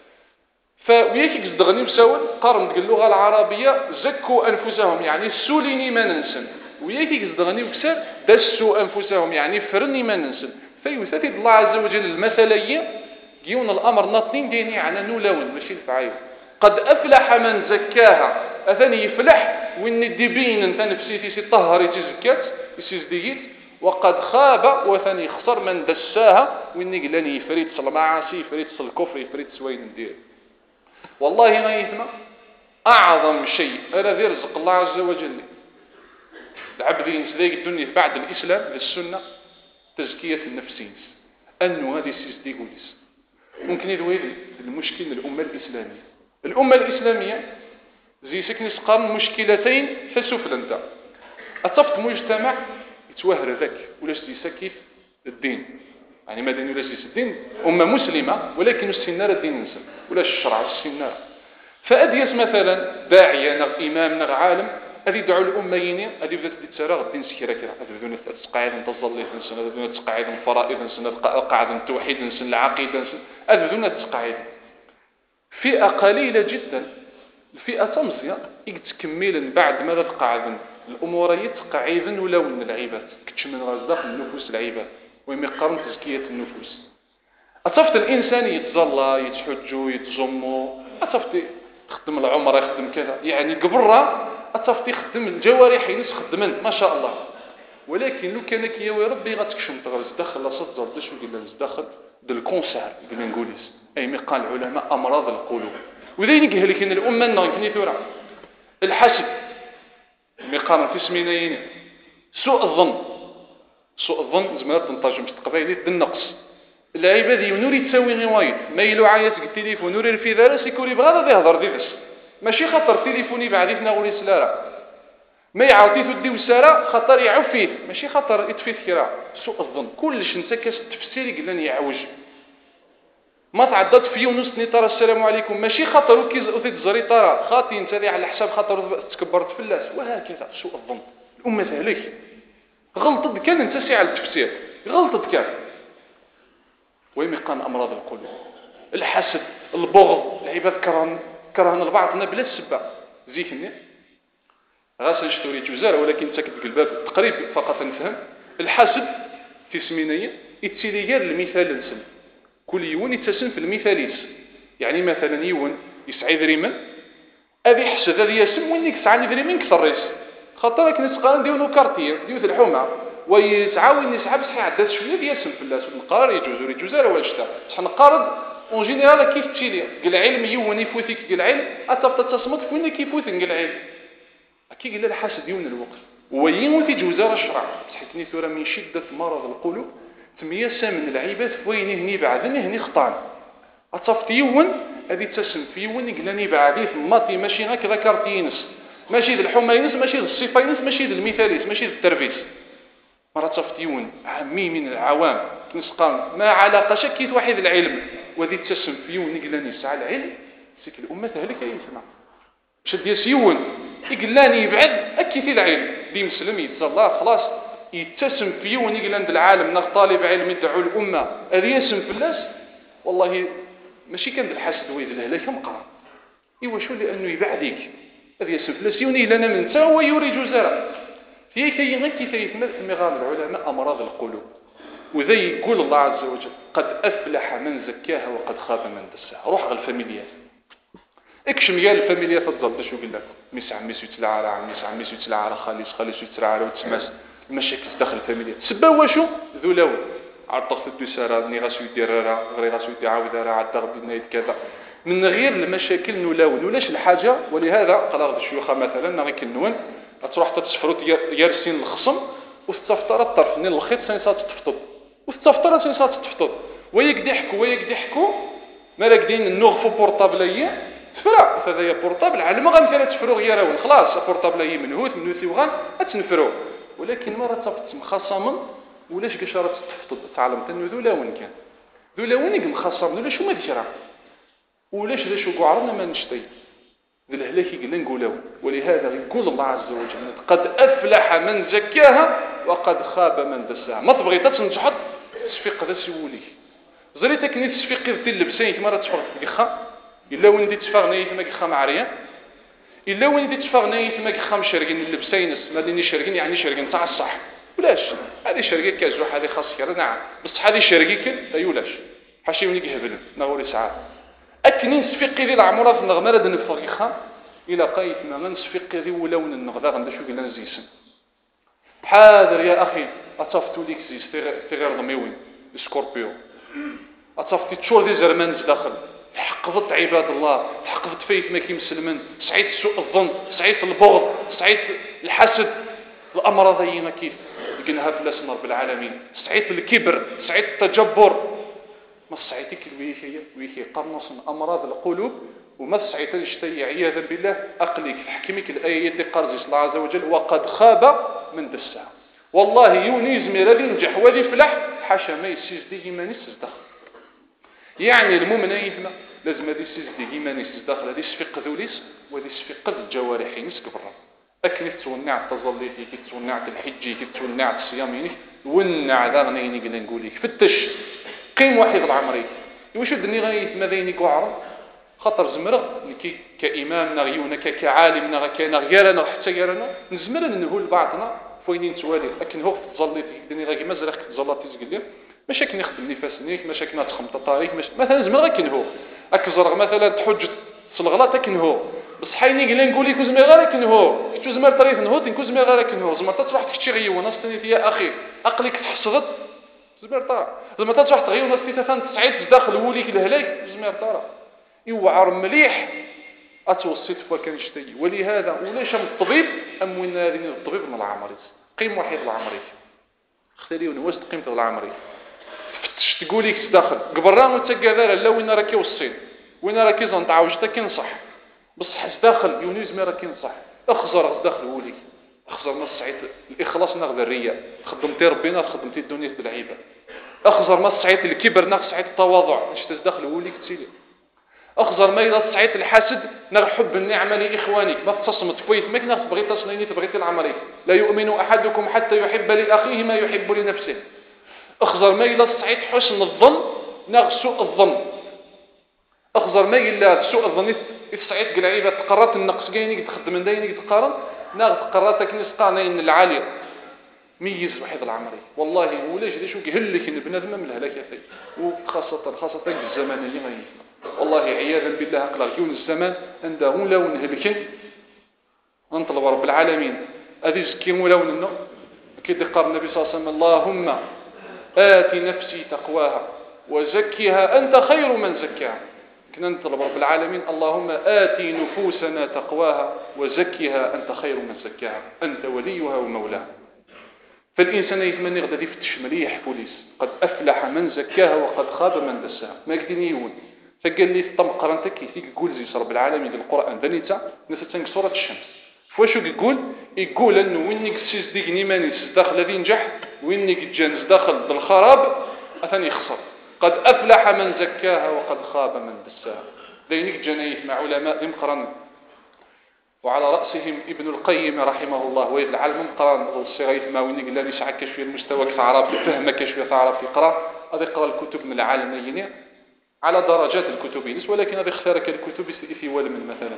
Speaker 1: فوياك كزدغني وساول قارن ديك اللغه العربيه زكوا انفسهم يعني سوليني ما ننسن وياك كزدغني وكسر دسوا انفسهم يعني فرني ما ننسن فيثبت الله عز وجل المثليه جيون الامر ناطين ديني على نولون ماشي الفعايل قد افلح من زكاها اثني يفلح وين ديبين انت نفسيتي سي طهري تزكات يسيز ديت وقد خاب وثني خسر من دساها وين قلاني يفريد صل المعاصي يفريد صل الكفر يفريد سوين ندير والله ما يثنى اعظم شيء هذا رزق الله عز وجل العبد ينسلك الدنيا بعد الاسلام للسنه تزكيه النفسين انه هذه سيستي قوليس ممكن يدوي المشكل الامه الاسلاميه الامه الاسلاميه زي سكن سقام مشكلتين فسفلنتا اتصفت مجتمع يتوهر ذاك ولا يسكت الدين يعني مدني ولا الدين امه مسلمه ولكن السناره الدين نسل ولا الشرع السناره فاديس مثلا داعيه نغ امام نغ عالم هذه يدعو الاميين هذه بدات تتسرى الدين سكيره كده هذه بدون تقاعد تظل نسن هذه بدون تقاعد الفرائض نسن قاعده التوحيد نسن العقيده نسن هذه بدون تقاعد فئه قليله جدا الفئه تمصيه تكمل بعد ماذا تقاعد الامور يتقاعد ولا من العباد كتشمل رزق النفوس العباد ويما يقارن تزكيه النفوس اصفت الانسان يتظلى يتحجوا يتجموا اصفت يخدم العمره يخدم كذا يعني قبره اصفت يخدم الجوارح ينس خدمن ما شاء الله ولكن لو كان كي يا ربي غتكشم تغرز داخل صدر داش ولا داخل بالكونسير قلنا نقوليس اي مي قال العلماء امراض القلوب وذين يهلك ان الامه نغني ثورة الحسد مقارن في سمينين سوء الظن زمان تنترجم تقبيلي بالنقص العباد ينوري تساوي غوايد ما يلو عايز التليفون نوري في ذا يكوري بغا هذا يهضر ديفس ماشي خاطر تليفوني بعد يتناولي سلاره ما يعطي تدي وساره خاطر يعفيه ماشي خاطر يطفي كرا سوء الظن كلش انت كاس التفسير قلنا يعوج ما تعدت في يونس نطر السلام عليكم ماشي خاطر كي تزري طرا خاطي انت على حساب خاطر تكبرت في اللاس وهكذا سوء الظن الامه تهلك غلطت كان انت سي على التفسير غلطت كان ويمقان امراض القلوب الحسد البغض العباد كرهنا لبعضنا بلا سبه زيكني غاسل نشتوري جزار ولكن تكتب الباب تقريب فقط نفهم الحسد في سمينيه يتسيليغير المثال نسم كل يوم يتسم في المثاليس يعني مثلا يون يسعي ذريمن ابي حسد هذا يسم وين يسعى ذريمن كثر ريس خاطرك نسقان ديونو كارتير ديوث الحومه ويسعاون يسعى بصحي عدات شويه ديال في اللاس القرار يجوز ولا شتا صح نقارض اون جينيرال كيف تشيلي قال العلم يون يفوتك قال العلم اتفت تصمت وين كيفوت قال العلم كي قال الحسد يون الوقت وين تجوزار الشرع تحكني ثوره من شده مرض القلوب تميسا من العباد وين هني بعدني هني خطان اتفت يون هذه تسم في يون قالني بعدي في الماطي ماشي هكذا كارتينس ماشي ذا الحمينس ماشي ذا الصفينس ماشي ذا المثاليس ماشي ذا التربيس مرة تفتيون عمي من العوام نسقان ما علاقة شكيت واحد العلم وذي تسم فيون يقلاني ساعة العلم سيك الأمة تهلك يسمع شد يسيون يقلاني يبعد أكيد العلم دي مسلم يتصلى خلاص يتسم فيون يقلان بالعالم نغ طالب علم يدعو الأمة هذي يسم في الناس والله ماشي كان بالحسد ويد الهلاك مقرأ إيوا شو لأنه يبعديك هذي يسم في الناس يوني لنا من سوى يوري جزارة في كي غير يثمر مغام العلماء أمراض القلوب وذي يقول الله عز وجل قد أفلح من زكاها وقد خاب من دساها روح على الفاميليات اكشم يا الفاميليات تظل شو قل لكم ميس عميس يتلعى عميس عميس يتلعى خالص يتلعى وتسماس المشاكل داخل الفاميليات سبا وشو ذو لون عاد طفت بسارة ني غاسو يدير راه غير غاسو يعاود راه عاد غبنا كذا من غير المشاكل نلاون ولاش الحاجة. ولهذا قال غد الشيوخ مثلا غير كنون تروح تتسفروا يارسين الخصم واستفتر الطرف نين الخيط سينسات تفطب واستفتر سينسات تفطب ويك ضحكوا ما راكدين النغفو بورطابليه تفرع فهذا بورطابل على ما غنمثال تفرو غير راون خلاص بورطابليه منهوت وغان تنفرو. ولكن مرة تفت مخاصما ولاش قشرة تفطب تعلم تنو لاون كان ذو لاون مخاصم ولاش ما ذكرى ولاش ذا شو قعرنا ما نشطي ذي الهلاكي قلنا نقولوا. ولهذا يقول الله عز وجل قد أفلح من زكاها وقد خاب من دساها. ما تبغي تنجحط تسفيق ذا سيولي زريتك ني تسفيق ذي اللبسين مرة تفرق بخا إلا وين دي تفاغني ما كخا معريا إلا وين دي تفاغني ما كخا مشرقين اللبسين ما ديني شرقين يعني شرقين تاع الصح ولاش هذه شرقي كازو هذه خاص كذا نعم بس هذه شرقي كل ايولاش حاشي ونيك هبل نوري ساعات اكنين سفيقي ذي العمره في النغمه راه نفغيخا الى قايت ما نسفيقي ذي ولون النغذا غندا شو قلنا نزيسن حاضر يا اخي اتصفتو ليك زيس في غير ضميوين سكوربيو اتصفتي تشور ذي زرمان داخل تحقفت عباد الله تحقفت فيت ما كيمسلمن سعيت سوء الظن سعيت البغض سعيت الحسد الامراض ما كيف قلناها في الاسم رب العالمين سعيت الكبر سعيت التجبر ما سعيتك ويهي قرنص امراض القلوب وما سعيت الشتي عياذا بالله اقليك حكمك الايه قرز الله عز وجل وقد خاب من دسها. والله يونيز ميرادي نجح ولي فلح حاشا ما يسيز دي ايماني داخل يعني المؤمن يفهم لازم هذه يسيز دي ايماني داخل هذه يسفق ذوليس وهذه يسفق الجوارح نسك برا أكني تونع تظليتي كي تونع الحجي كي تونع الصياميني ونع ذاغنيني قلنا نقوليك فتش قيم واحد العمري واش دني غايت ماذيني قعر خطر زمرغ كي كإمام نغيونا كعالم نغكينا غيرنا حتى غيرنا نزمر نقول بعضنا فوينين توالي لكن هو تظليتي دني غاكي مازال تظلاتي زقلي ماشي كني خدم نفاسنيك ماشي كنا تخمط طاريك مثلا زمرغ كن هو اكزرغ مثلا تحج في الغلط كن هو بس حيني قلنا نقول لك زمي غير كن هو كنت زمر طريق نهو تنكو زمي غير كن هو زمر تروح تكشي غيو وناس يا اخي عقلك تحصغت زمر طار زمر تروح تغيو وناس تفان تسعيد داخل وليك الهلاك زمر طار يوعر مليح اتوصيت فكان شتي. ولهذا ولاش الطبيب ام وين هذه الطبيب من العمري قيم واحد العمري اختاريون واش قيمه العمري فتش تقوليك تدخل قبران وتكذا لا وين راكي وصين وين راكي زنط عاوجتك كنصح بس حس داخل يونيز ما راكي نصح اخزر داخل وليك اخزر ما سعيت الاخلاص ناخذ الرياء خدمتي ربنا خدمتي الدنيا بالعيبه اخزر ما سعيت الكبر ناخذ سعيت التواضع اش تدخل وليك تسيلي اخزر ما اذا سعيت الحسد ناخذ حب النعمه لاخوانك ما تصمت كويس ما كنا تبغي تصنيني تبغي العمليه لا يؤمن احدكم حتى يحب لاخيه ما يحب لنفسه. اخزر ما اذا سعيت حسن الظن ناخذ سوء الظن اخزر ما الا سوء الظن سعيت قلعيبه تقرات النقص كاينك تخدم من داينك تقارن ناخذ قراتك نسقانين العاليه ميز واحد العمري والله ولاش دي شو كيهلك ان بنادم من الهلاك يا سيدي وخاصه في الزمان اللي غادي والله عياذا بالله اقلق يون الزمان عنده لون هلكن نطلب رب العالمين هذه زكي لون انه كي قال النبي صلى الله عليه وسلم اللهم آت نفسي تقواها وزكها أنت خير من زكاها. كنا نطلب رب العالمين اللهم آتي نفوسنا تقواها وزكها أنت خير من زكاها أنت وليها ومولاها. فالإنسان يتمنى غدا يفتش مليح بوليس قد أفلح من زكاها وقد خاب من دساها ما قدني يون فقال لي طم قرنتك كيف يقول زي رب العالمين القرآن ذنيتا نفتنك سورة الشمس فواشو يقول انه وينك سيز ديك نيماني داخل الذي نجح وينك جانز داخل بالخراب اثني يخسر قد افلح من زكاها وقد خاب من دساها. ذينك جنايف مع علماء مقرن وعلى رأسهم ابن القيم رحمه الله ويد العلم مقرن الصغير ما وينك الذي شعك كشفي المستوى كثعرف فهم كشفي ثعرف يقرأ هذا يقرأ الكتب من العالمين على درجات الكتب ولكن هذا اختارك الكتب في ولمن مثلا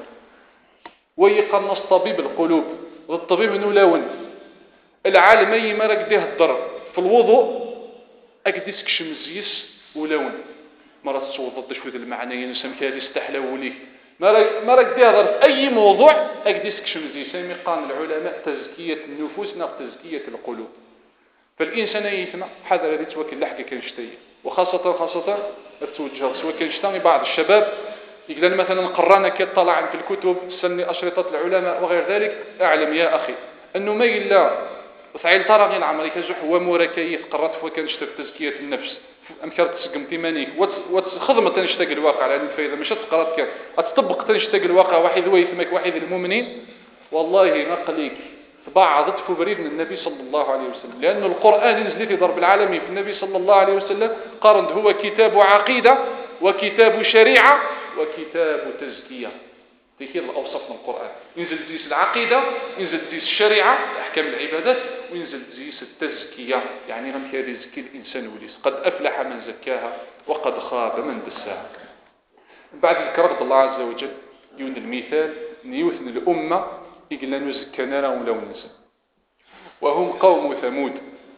Speaker 1: ويقنص طبيب القلوب والطبيب نولون العالمي ما راك ديه الضر في الوضوء اكديسك شمزيس ولون مرة تصوت شويه المعنى ينسم كذا يستحلو ليك ما راك ديه ضر في اي موضوع اكديسك شمزيس يقان العلماء تزكية النفوس ناق تزكية القلوب. فالإنسان يثنى حذر هذه توكل لحكة كنشتي وخاصة التوجه سواء كنشتاني بعض الشباب يقول مثلا قرانا كيطلع في الكتب سني أشرطة العلماء وغير ذلك. أعلم يا أخي أنه ما إلا فعيل طرغي العمري كجح هو موركيف قررت فوا كنشتغل تزكية النفس أمكار تسقم تيمانيك وتخدم تنشتغل الواقع على فإذا مش تقرأت كان أتطبق تنشتغل الواقع واحد ويثمك واحد المؤمنين والله ما قليك بعضت في بريد من النبي صلى الله عليه وسلم لأن القرآن نزل في ضرب العالمي في النبي صلى الله عليه وسلم قارن هو كتاب عقيدة وكتاب شريعة وكتاب تزكية في الأوصاف من القرآن. ينزل زيس العقيدة ينزل زيس الشريعة أحكام العبادات وينزل زيس التزكية يعني هم كان يزكي الإنسان وليس قد أفلح من زكاها وقد خاب من دساها. بعد ذكر الله عز وجل يون المثال نيوثن الأمة يقلنا نزكنا لهم لو ننسى وهم قوم ثمود.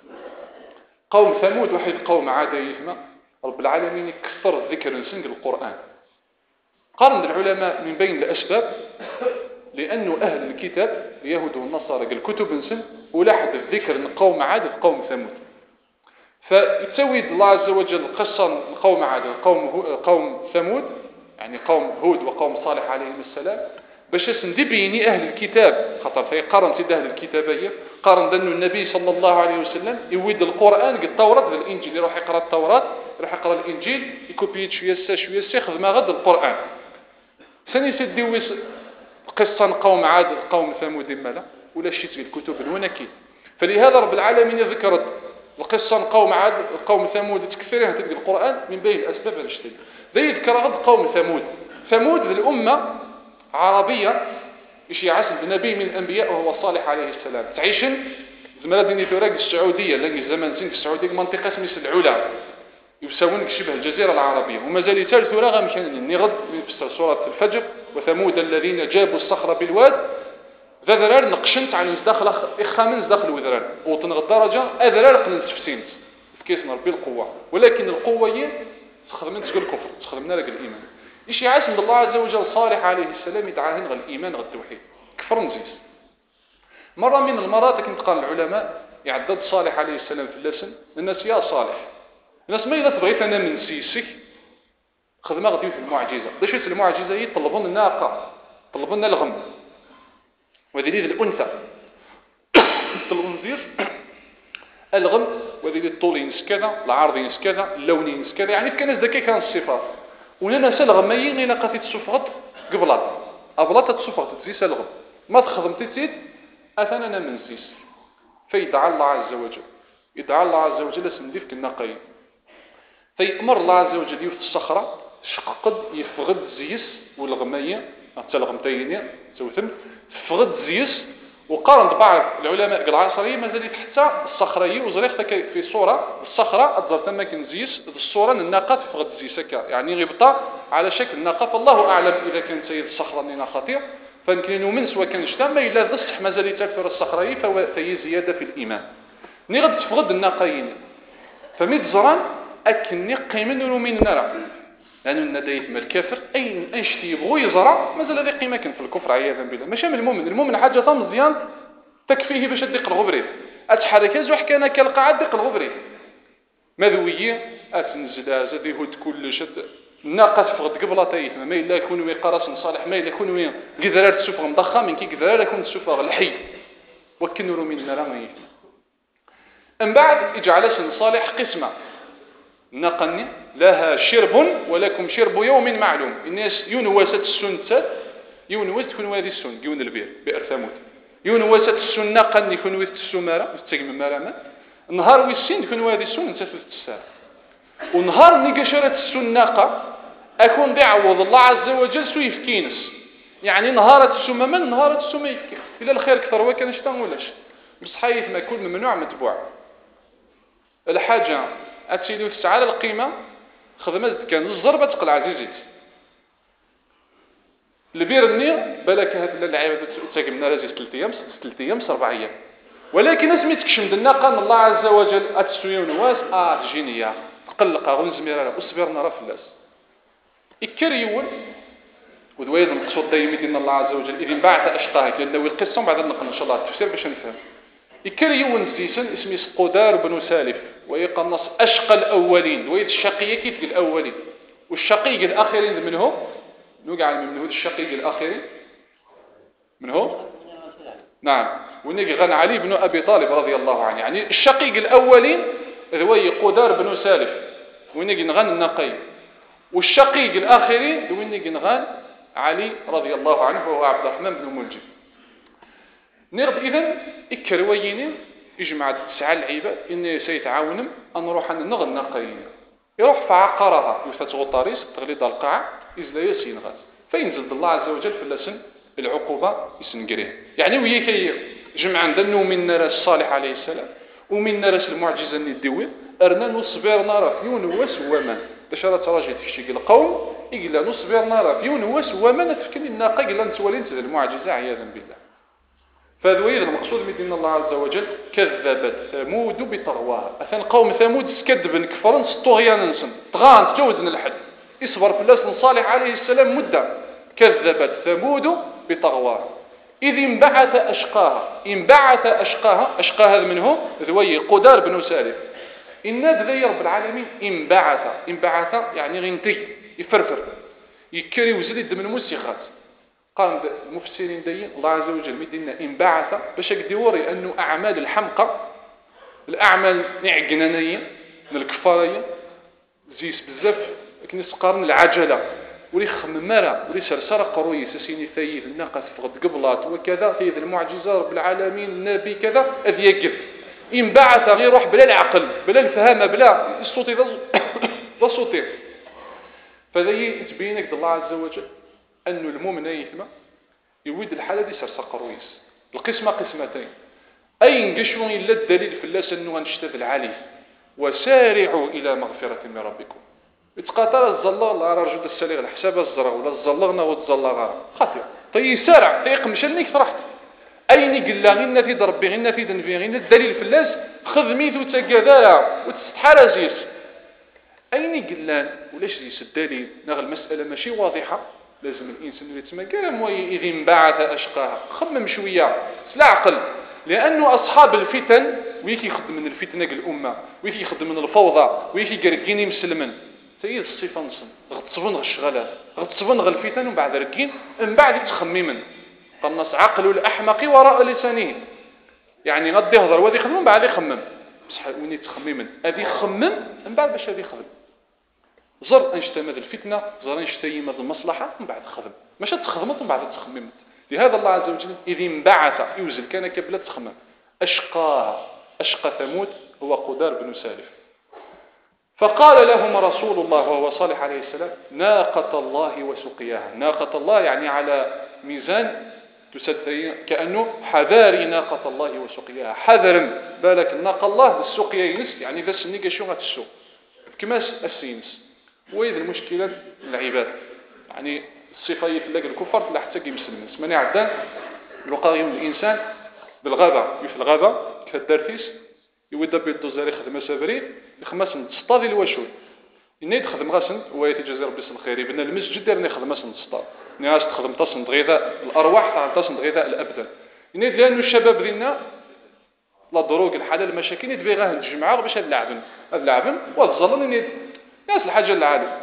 Speaker 1: قوم ثمود واحد قوم عاد يثمى رب العالمين كثر الذكر نسنق القرآن. قارن العلماء من بين الأسباب لأنه أهل الكتاب اليهود والنصارى الكتب نسن ولاحظ الذكر قوم عاد قوم ثمود فيتويد الله عز وجل قصة قوم عاد قوم ثمود يعني قوم هود وقوم صالح عليهم السلام باش سندبيني أهل الكتاب خطر في قارن سيد أهل الكتابية قارن لأنه النبي صلى الله عليه وسلم يويد القرآن التوراة والإنجيل يروح يقرأ التوراة يروح يقرأ الإنجيل يكوبيت شوية ياخذ ما غد القرآن ثاني سديو قصة قوم عاد قوم ثمود مالا ولا شيء في الكتب الونكي. فلهذا رب العالمين ذكرت القصة قوم عاد قوم ثمود تكثرها تلقى القرآن من بين الأسباب الاشتباه ذي يذكر غد قوم ثمود الأمة عربية إشي عسل بنبي من الأنبياء وهو صالح عليه السلام تعيشن زمان ديني في راقي السعودية لقي زمان زين في السعودية منطقة اسمها العلا يساوون شبه الجزيرة العربية وما زال يثالث ولا غمكان نغض في سورة الفجر وثمود الذين جابوا الصخرة بالواد ذا ذرار نقشنت عن داخل إخامنز داخل وذرار وطنغ الدرجة أذرار قلن تفسينت كيسنا ربي القوة ولكن القوة تخدمين تقول الكفر تخدمنا لك الإيمان إيش يعاسم الله عز وجل صالح عليه السلام يدعاهن غير الإيمان غير التوحيد كفر نزيز. مرة من المرات كنت قال العلماء يعدد صالح عليه السلام في اللسن الناس يا صالح الناس ما إذا تبغيت أنا من سيسك خدمة غديو في المعجزة باش المعجزة يطلبون الناقة طلبون الغم ودليل الأنثى الخنزير الغم ودليل الطول ينس كذا العرض ينس كذا اللون ينس كذا يعني كان الذكاء كان الصفات ونانا سالغميين إلا قاتي تصفغت قبلات أبلات تصفغت تزيس الغم ما تخدم تزيد أثننا من زيس فيدعى الله عز وجل يدعى الله عز وجل اسم ديفك النقي فيأمر الله عز وجل يوفد الصخرة شقد يفغد زيس والغمية حتى الغمتين سوثم فغد زيس وقارن بعض العلماء العصريين مازال حتى الصخرية وزريختك في صورة الصخرة أتظر تما كنزيس الصورة الناقة فغد زيسك يعني غبطة على شكل الناقة فالله أعلم إذا كانت سيد الصخرة لنا خطير فنكن نؤمن سواء كان اجتمع إلا ذصح مازال يتكثر الصخرية فهي زيادة في الإيمان نغد تفغد الناقين فميت زران أكني قيمة من نرى لأن الندايت من الكافر أي أنشتي يبغو يزرع مازال هذه قيمة كان في الكفر عياذا بالله ماشي من المؤمن حاجة مزيان تكفيه باش تدق الغبريت أتحرك زوح كان كالقاعد دق الغبريت مذوية أتنزل زاد يهود كل شد ناقة فغد قبل تايث ما إلا يكون قراص صالح ما إلا يكون قذرار تسوفغ مضخة من كي قذرار يكون تسوفغ الحي وكنرو من نرى أم بعد اجعل صالح قسمة نقني لها شرب ولكم شرب يوم معلوم الناس ينوست السنة ينوست تكون هذه السنة يون البير بئر ثمود ينوست السنة قن يكون ويت السمارة استجم مرامة نهار ويسين تكون هذه السنة تثبت الساعة ونهار نقشرت السناقة أكون بيعوض الله عز وجل سويف كينس يعني نهارة السمة من نهارة السمة يفكي إلى الخير كثر وكان اشتان ولاش بصحيح ما كل ممنوع متبوع الحاجة أتسيدو تسعى القيمة خدمت كان الزربة تقل عزيزيت البير النير بالك هاد اللعيبة تاقمنا رازي 3 أيام 4 أيام ولكن اسمي تكشم دناقا من الله عز وجل أتسويون نواس تجينيا تقلق غنزميرا أصبرنا راه فلاس إكريون ودويد المقصود دايما دين الله عز وجل إذن بعث أشقاك لأنه القصة بعد نقل إن شاء الله التفسير باش نفهم يكريون سيسن اسمي قدار بن سالف ويقنص أشقى الأولين ويد الشقية كيف الأولين والشقيق الآخرين من هو نقع من هو الشقيق الآخرين من هو نعم ونجي غن علي بن أبي طالب رضي الله عنه يعني الشقيق الأولين ذوي قدار بن سالف ونجي نغن النقي والشقيق الآخرين ونجي نغن علي رضي الله عنه وهو عبد الرحمن بن ملجم نرد إذن إكرويين يجمع تسعة العباد إني سيتعاونم أن نروح نغن النقيين يروح فعقرها يفتغو طريس تغليد القاع إذ لا يسين غاز فينزل الله عز وجل في اللسن العقوبة يسنقريه يعني ويكي جمع عندنا من نراس صالح عليه السلام ومن نراس المعجزة الندوية أرنا نصبر نرى في يونس ومن تشارة راجل تشيك القوم إلا نصبر نرى في يونس ومن تفكر الناقة إلا نتولين المعجزة عياذا بالله فهذا المقصود من دين الله عز وجل كذبت ثمود بطغواها أثن قوم ثمود سكذب كفرن سطغيان نسن طغان تجوزن الحد يصبر في الله صالح عليه السلام مدة كذبت ثمود بطغواها إذ انبعث أشقاها أشقاها هذا منه ذوي قدار بن سالف إن ذي رب العالمين انبعث يعني غنتي يفرفر يكري وزلد من موسيقات قام المفسرين دي الله عز وجل مدينا انبعث باش يوري أنه أعمال الحمقى الأعمال نعقنانية من الكفارية زيس بزاف كنس قارن العجلة ولي خممارة ولي سرسرة قروية سسيني ثيث الناقة تفقد قبلات وكذا هي المعجزة رب العالمين النبي كذا أذ يقف انبعث غير روح بلا العقل بلا الفهامة بلا الصوتي ذا صوتي فذا يتبينك الله عز وجل أنه المؤمن يثمى يويد الحالة دي سرسة قرويس القسمة قسمتين أي نقشوا إلا الدليل في الله أنه نشتغل عليه وسارعوا إلى مغفرة من ربكم يتقاتل الزلغ الله رجل السليغ الحساب الزرغ ولا الزلغنا والزلغ خاطئ يسارع يقمش انك فرحت اين قلا غير نتيد ربي غير نتيد نبي غير الدليل في اللاس خذ ميث وتقادالا وتستحال زيس اين قلان ولاش زيس الدليل نغ المسألة ماشي واضحة لازم الانسان يتسمى قام إذ انبعث أشقاها خمم شوية لا عقل لأنه أصحاب الفتن ويكي يخدم من الفتنة الأمة ويكي يخدم من الفوضى ويكي يقرقيني مسلما هي الصفة نصن غتصفن الشغلات غتصفن الفتن ومن بعد ركين من بعد تخمما قنص عقل الأحمق وراء لسانه يعني غادي يهضر وادي يخدم من بعد يخمم بصح وين يتخمما هذه يخمم من بعد باش هذه يخدم زر انشتمد الفتنة زر انشتمد المصلحة من بعد خدم ماشي تخدمت من بعد تخممت لهذا الله عز وجل إذ انبعث يوزل كان كبلة تخمم أشقى ثمود هو قدار بن سالف فقال لهم رسول الله وهو صالح عليه السلام ناقة الله وسقياها ناقة الله يعني على ميزان تسد كأنه حذاري ناقة الله وسقياها حذر بالك الناقة الله بالسقيا ينس يعني ذا السنيقة شو غتسوق كماس السينس وإذا المشكلة العباد يعني الصفة يتلاقى الكفر تلا حتى كيمسلم سمعني عدان يلقى يوم الإنسان بالغابة في الغابة كالدارتيس يودا بالدوزاري خدمة سافري يخمس نتصطاد الوشوي إني تخدم غاسن ويتجازي ربي الخير يبنى المسجد دارني خدمة نتصطاد ناس تخدم تصند غذاء الأرواح تصند غذاء الأبدان إني لأنه الشباب ديالنا لا دروك الحلال المشاكل يتبغي غاه الجمعة باش هاد اللعبن والظلم إني ناس الحاجة العالية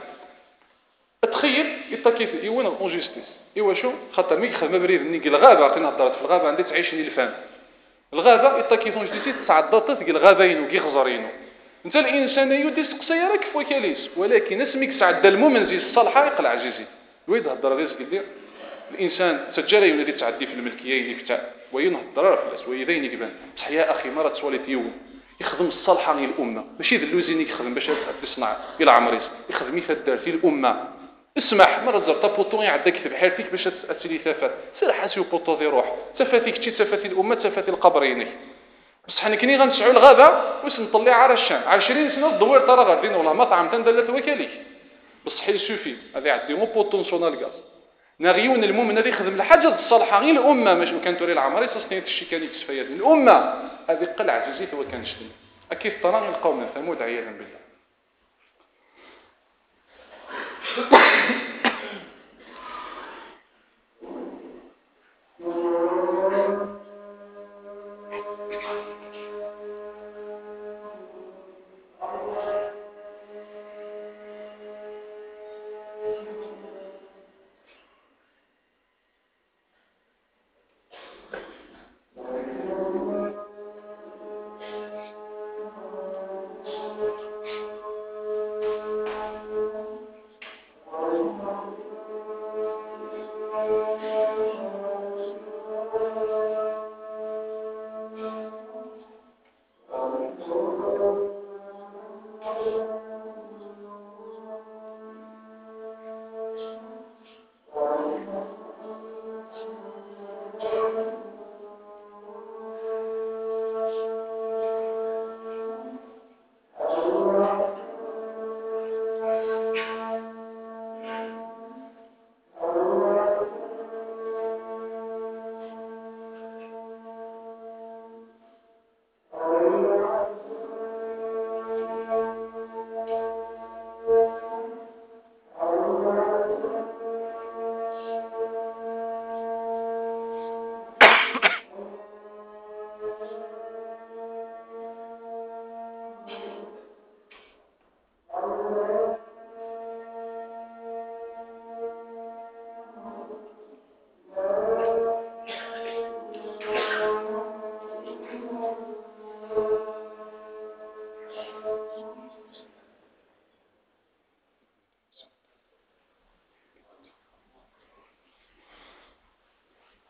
Speaker 1: تخيل يتكيف يوين اون جوستيس ايوا شو خاطر مي خدمه بريد نيجي الغابه عطينا هضرت في الغابه عندي تعيش لي الفهم الغابه يتكيف اون جوستيس تعضطت تقول الغابين وكي خزرينو انت الانسان يودي سقسي راك فوا كاليس ولكن اسمك سعد المؤمن زي الصالحه يقلع عزيزي ويد هضر رزق دير الانسان سجل يولي تعدي في الملكيه اللي كتا وين هضر في الناس ويدين يبان صح يا اخي مره تسوليت يوم يخدم الصالحه غير الامه ماشي ذا اللوزين يخدم باش تصنع الى عمريس يخدم يفدر في الامه اسمح مرة زرت بوطو يعدك في بحالتك باش تسلي ثافات سير حاسيو بوطو ذي روح تفاتيك تشي تفاتي الامه تفاتي القبريني بصح حنا كني غنسعوا الغابه واش نطلع على الشام 20 سنه الدوير ترى غاديين والله مطعم تندلت وكاليك بصح يسوفي هذا يعدي مو بوتونسيونال غاز نغيون المؤمن الذي يخدم الحاجه الصالحه غير الامه ماشي كان توري العمري تصنيت الشي كان يكسفيات الامه هذه قلع عزيزي هو كان شتي اكيد طران القوم من ثمود عياذا بالله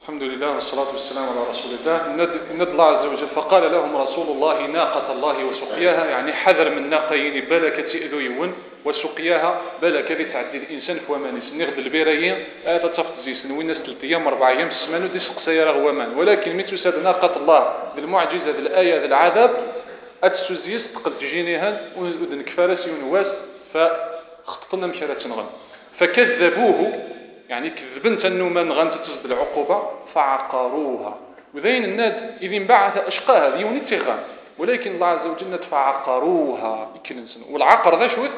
Speaker 1: الحمد لله والصلاة والسلام على رسول الله. ند الله عز وجل فقال لهم رسول الله ناقة الله وسقياها، يعني حذر من ناقين بالك تأذو يون وسقياها بالك تعدي الإنسان فومان سنغد البيريين تفقد زيسن وين 3 أيام 4 أيام السمانو دي سقسايا غوامان، ولكن مثل ساد ناقة الله بالمعجزة بالآية بالعذاب أتسوزيس تقل تجينيها ودن كفارسي ونواس فخطنا مشارات نغن فكذبوه، يعني كذبنت أنه من غنتتز بالعقوبة فعقروها. وذين الناد إذ انبعث أشقاها ذي ونتغان، ولكن الله عز وجل فعقروها يكنسن. والعقر ذا شوث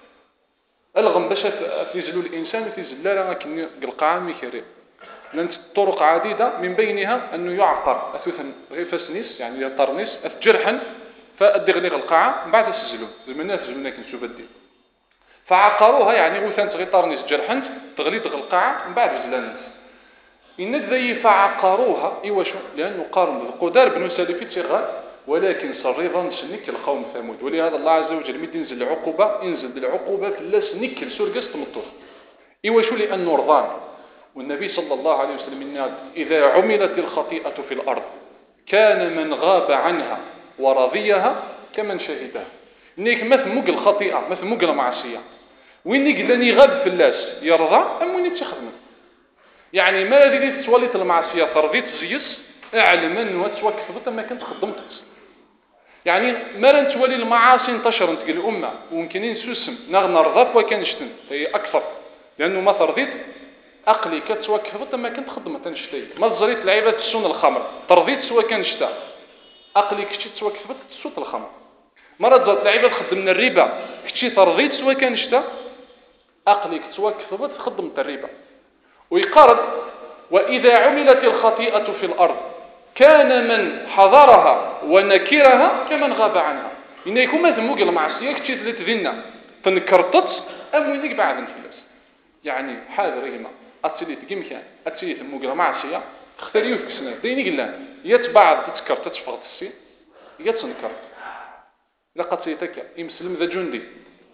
Speaker 1: الغم باش تيزلوا الإنسان وتيزل لا لكن قلقاع ميكري، لأن طرق عديدة من بينها أنه يعقر أثوثا غير فسنيس يعني طرنيس أثجرحا فأدغلق القاعة بعد السجلون زي ما الناس سجلونا كنشوف الدين. فعقروها يعني غوثان تغي طرنيس جرحنت تغليط القاعة من بعد زلانس إن ذي فعقروها إيوشو لأنه قارن بالقدار بن سالفي تغال، ولكن صريضا سنك القوم ثمود. ولهذا الله عز وجل مد ينزل العقوبة انزل بالعقوبة في الله سنك السرقس تمطر إيوشو لأنه رضان. والنبي صلى الله عليه وسلم إذا عملت الخطيئة في الأرض كان من غاب عنها ورضيها كمن شهدها. إنك مثل مق الخطيئة مثل مق المعصية وإنك لاني غاب في اللاس يرضى أم وين يتخدم، يعني ما الذي توليت المعصية ترضيت زيس اعلم أنه توكفت ما كنت خدمت، يعني ما لن تولي المعاصي انتشرت في الأمة وممكن سوسم نغنى رضاف وكانشتن هي أكثر، لأنه ما ترضيت أقلي كتوكفت ما كنت خدمت نشتي ما زريت لعيبة السون الخمر ترضيت سوا كانشتا أقلي كشي توكفت سوت الخمر، مرة زرت لعيبة خدم من الربا كشي ترضيت سوا كانشتا أقلي كتوكفت خدمت الربا. ويقارن وإذا عملت الخطيئة في الأرض كان من حضرها ونكرها كمن غاب عنها. إن يكون مذموق المعصية كتير لتذنى فنكرتت أم وينك بعد نفلس، يعني حاضر إيما أتسليت قمكان أتسليت الموق المعصية اختاريوه في سنة ديني قلنا يتبعض تتكرتت فغط السين يتنكرت لقد سيتك إمسلم ذا جندي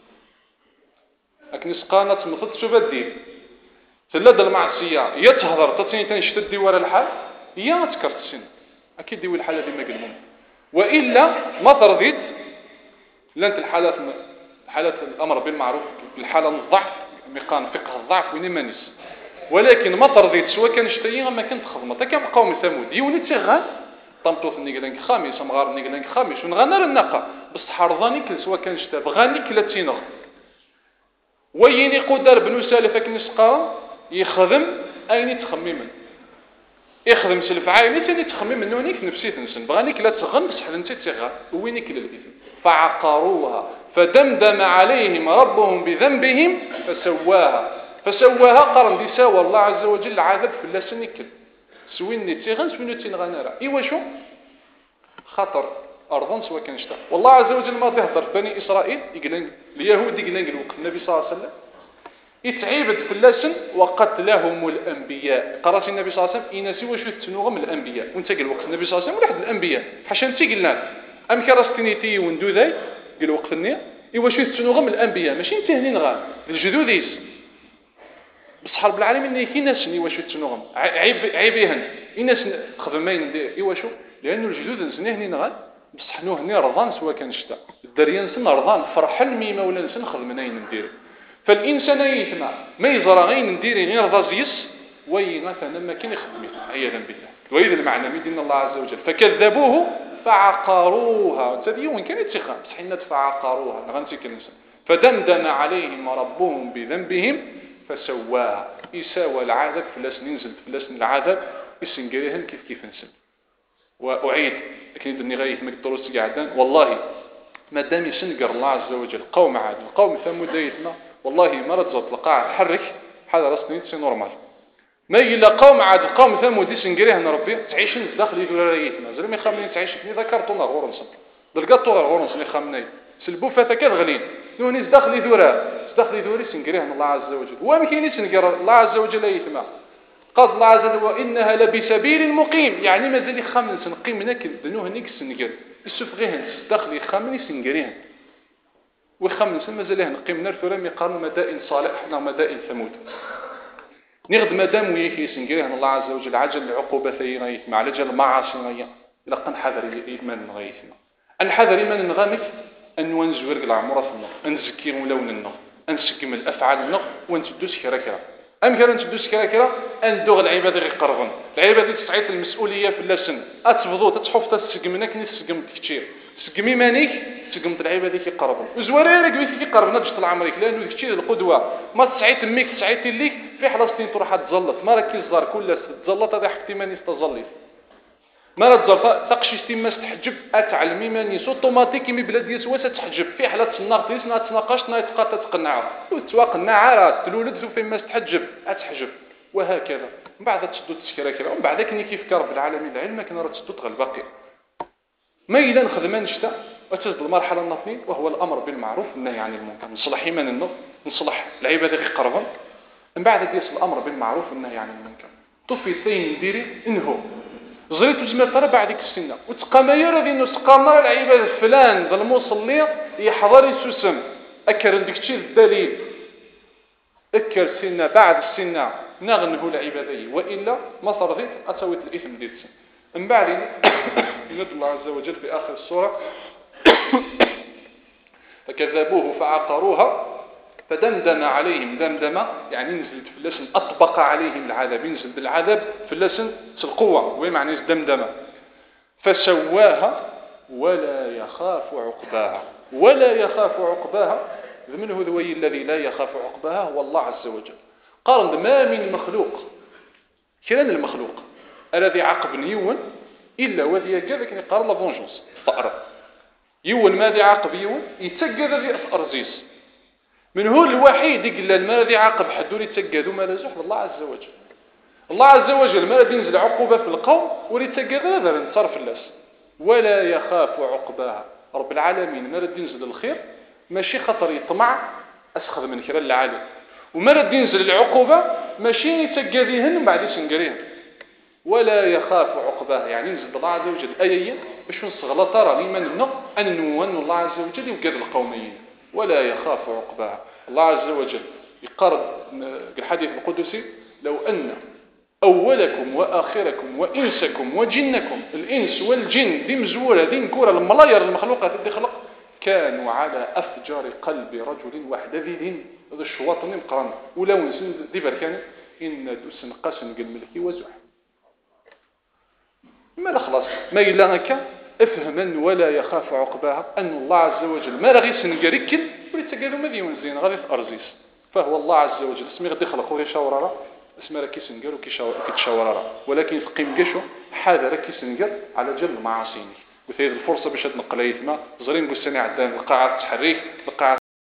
Speaker 1: أكن سقانة مثل شوف الدين ثلاثة المعصية يتهضر تتني تنشتد ورا الحال يا تكرت السن أكيد ديوي الحالة دي ما قلمهم، وإلا ما ترضيت لانت حالات الأمر بالمعروف الحالة الضعف مقام فقه الضعف وين ما نس، ولكن ما ترضيت سواء كان شتيا ما كنت خدمت كم قوم ثمود يوني تغان طمطوف نيغلانك خامس مغار نيغلانك خامس ونغنر الناقة بس حرضاني كل سواء كان شتا بغاني كلا تينغ ويني قدر بنو سالفك نسقا يخدم أين تخمما يخدم سلف عائلي ثاني تخمم انه نيك نفسي تنسن بغانيك لا تغن بصح انت تغا وينك للاثم فعقروها فدمدم عليهم ربهم بذنبهم فسواها قرن دي ساوى الله عز وجل عذاب في الله سنكل سويني تغن سويني تنغنرا ايوا شو خطر ارضا سواء كان شتا. والله عز وجل ما تهضر بني اسرائيل يقلن اليهود يقلن وقت النبي صلى الله عليه وسلم يتعيبد في اللسن وقتلهم الأنبياء. قرأت النبي صلى الله عليه وسلم إن سوى شو تنوغم الأنبياء وانت قال وقت النبي صلى الله عليه وسلم ولحد الأنبياء حشان تقلنا أم كرستنيتي وندو ذي قال وقت النية إيوا شو تنوغم الأنبياء ماشي انت هنين غان الجدوديس بس حرب العالم إن في ناس إيوا شو تنوغم عيبيهن الناس تخدمين إيوا شو لأنه الجدود نسنيه هنين غان بس حنو هني رضان سواء كان شتا الدريان سن رضان فرحل ميما ولا نسن خدمنين ندير. فالإنسان يثمع ما يزرعين نديري غير ضازيس ويغثنا ما كان يخدمه عياذا بالله. وإذا المعنى من دين الله عز وجل فكذبوه فعقروها تديون كان يتخان صحينا فعقروها نغنسي كنسا فدمدم عليهم ربهم بذنبهم فسواها يساوى العذاب في الأسن ننزل في الأسن العذاب يسنقريهن كيف نسل. وأعيد لكن إذا غاية مقدروس قاعدان والله ما دام يسنقر الله عز وجل قوم عاد القوم ثمود يثمع والله ما رتزط القاعة تحرك هذا رسمي تسي نورمال ما يجي قوم عاد القوم ثمود يسنقريه ان ربي تعيشن داخل يقولريتنا زلمي خامنين تعيش كني ذكرتونا غورنس دلقاتو غورنس اللي خامني سلبو فتكات غلين نونيس داخل ذوري سنقريه الله عز وجل هو ما كاين يسنقر الله عز وجل يثمع قال الله عز وجل وانها لبسبيل مقيم يعني مازال خامن سنقيم هناك ذنوه نيك سنقر يسفغيهن داخل خامن يسنقريهن وخمس مازال نقيم نرفع رمي قارن مدائن صالح احنا مدائن ثمود. نغد مادام وياك يسنقريه الله عز وجل عجل العقوبة ثي غيثما على جل المعاصي غيا إلا قنحذر إيمان غيثما الحذر إيمان نغامك أن ونزور العمرة النغ أن نزكي لون النغ أن نسكم الأفعال النغ وأن تدوس كراكرا أم كان تدوس كراكرا أن دوغ العبادة غير قرغن العبادة تسعيط المسؤولية في اللسن أتفضو تتحف تسقمناك نسقم كتير سقمي مانيك سقمت العبادة كي قرغن وزواريرك بيك كي قرغن نجد العمريك لأنه كتير القدوة ما تسعيط ميك تسعيط ليك في حلسطين تروح تزلط ما راك الزار كلها تزلط هذا حكتي ماني استظلي ما تزلط تقشي ما تحجب اتعلمي ماني اوتوماتيكي مي بلاد يسوا تحجب في حالة النار تيسنا تناقشت نا تبقى تتقنع وتواقنع راه تلولد في ما تحجب اتحجب وهكذا من بعد تشدو تسكراكرا ومن بعد كني كيف رب العالمين العلم كنا راه تشدو تغل باقي ما إلا نخدم نشتا وتزد المرحلة النطني وهو الأمر بالمعروف والنهي عن المنكر نصلح إيمان النظر نصلح العبادة غير قربا من بعد يصل الأمر بالمعروف والنهي عن المنكر طفي ثين نديري إنهو زريت وزمات ترى بعد ديك السنة وتقام يرى ذي نسقامنا العبادة فلان ذا الموصلية يحضر يسوسم أكر عندك شيء الدليل أكر سنة بعد السنة نغنه العبادة وإلا ما صار ذي أتويت الإثم ديت من بعد يند الله عز وجل في آخر السورة فكذبوه فعقروها فدمدم عليهم دمدم يعني نزلت في اللسن أطبق عليهم العذاب ينزل بالعذاب في اللسن القوة وين معنى دمدم فسواها ولا يخاف عقباها ولا يخاف عقباها من هو ذوي الذي لا يخاف عقباها هو الله عز وجل قال ما من مخلوق كان المخلوق الذي عقب يون إلا وذي كذلك يقال لا فونجونس طأر يون ماذا عقب يون يتجد ذي أرزيس من هو الوحيد يقول الماذي عاقب حدول يتجدوا ما لزح الله عز وجل الله عز وجل ما ينزل عقوبة في القوم وليتجد هذا انصرف الناس ولا يخاف عقباها رب العالمين ما ينزل الخير ماشي خطر يطمع أسخذ من كرا العالم وما ينزل العقوبة ماشي يتجديهن بعد يسنقريهن ولا يخاف عقباها يعني ينزل الله عز وجل أيين باش نصغلا ترى لمن النق أن نون الله عز وجل يوجد القوميين ولا يخاف عقباها الله عز وجل يقرب الحديث القدسي لو أن أولكم وآخركم وإنسكم وجنكم الإنس والجن ذي مزورة ذي نكورة الملاير المخلوقات اللي خلق كانوا على أفجار قلب رجل واحد ذي هذا الشواطن مقرن ولو نسن ذي بركان إن دوسن قاسن قل ملكي وزح ما خلاص ما إلا هكا افهم ولا يخاف عقباها أن الله عز وجل ما رغي سنقريكل وليتقالوا ماذي ينزين غادي في أرزيس فهو الله عز وجل اسمي غادي خلقه غير شاورارا اسمي راكي سنقر وكيتشاورارا ولكن في قيم قشو حاذا راكي سنقر على جل المعاصيني وثير الفرصة باش نقل يثما زرين قسني عدان القاعة تحريك القاعة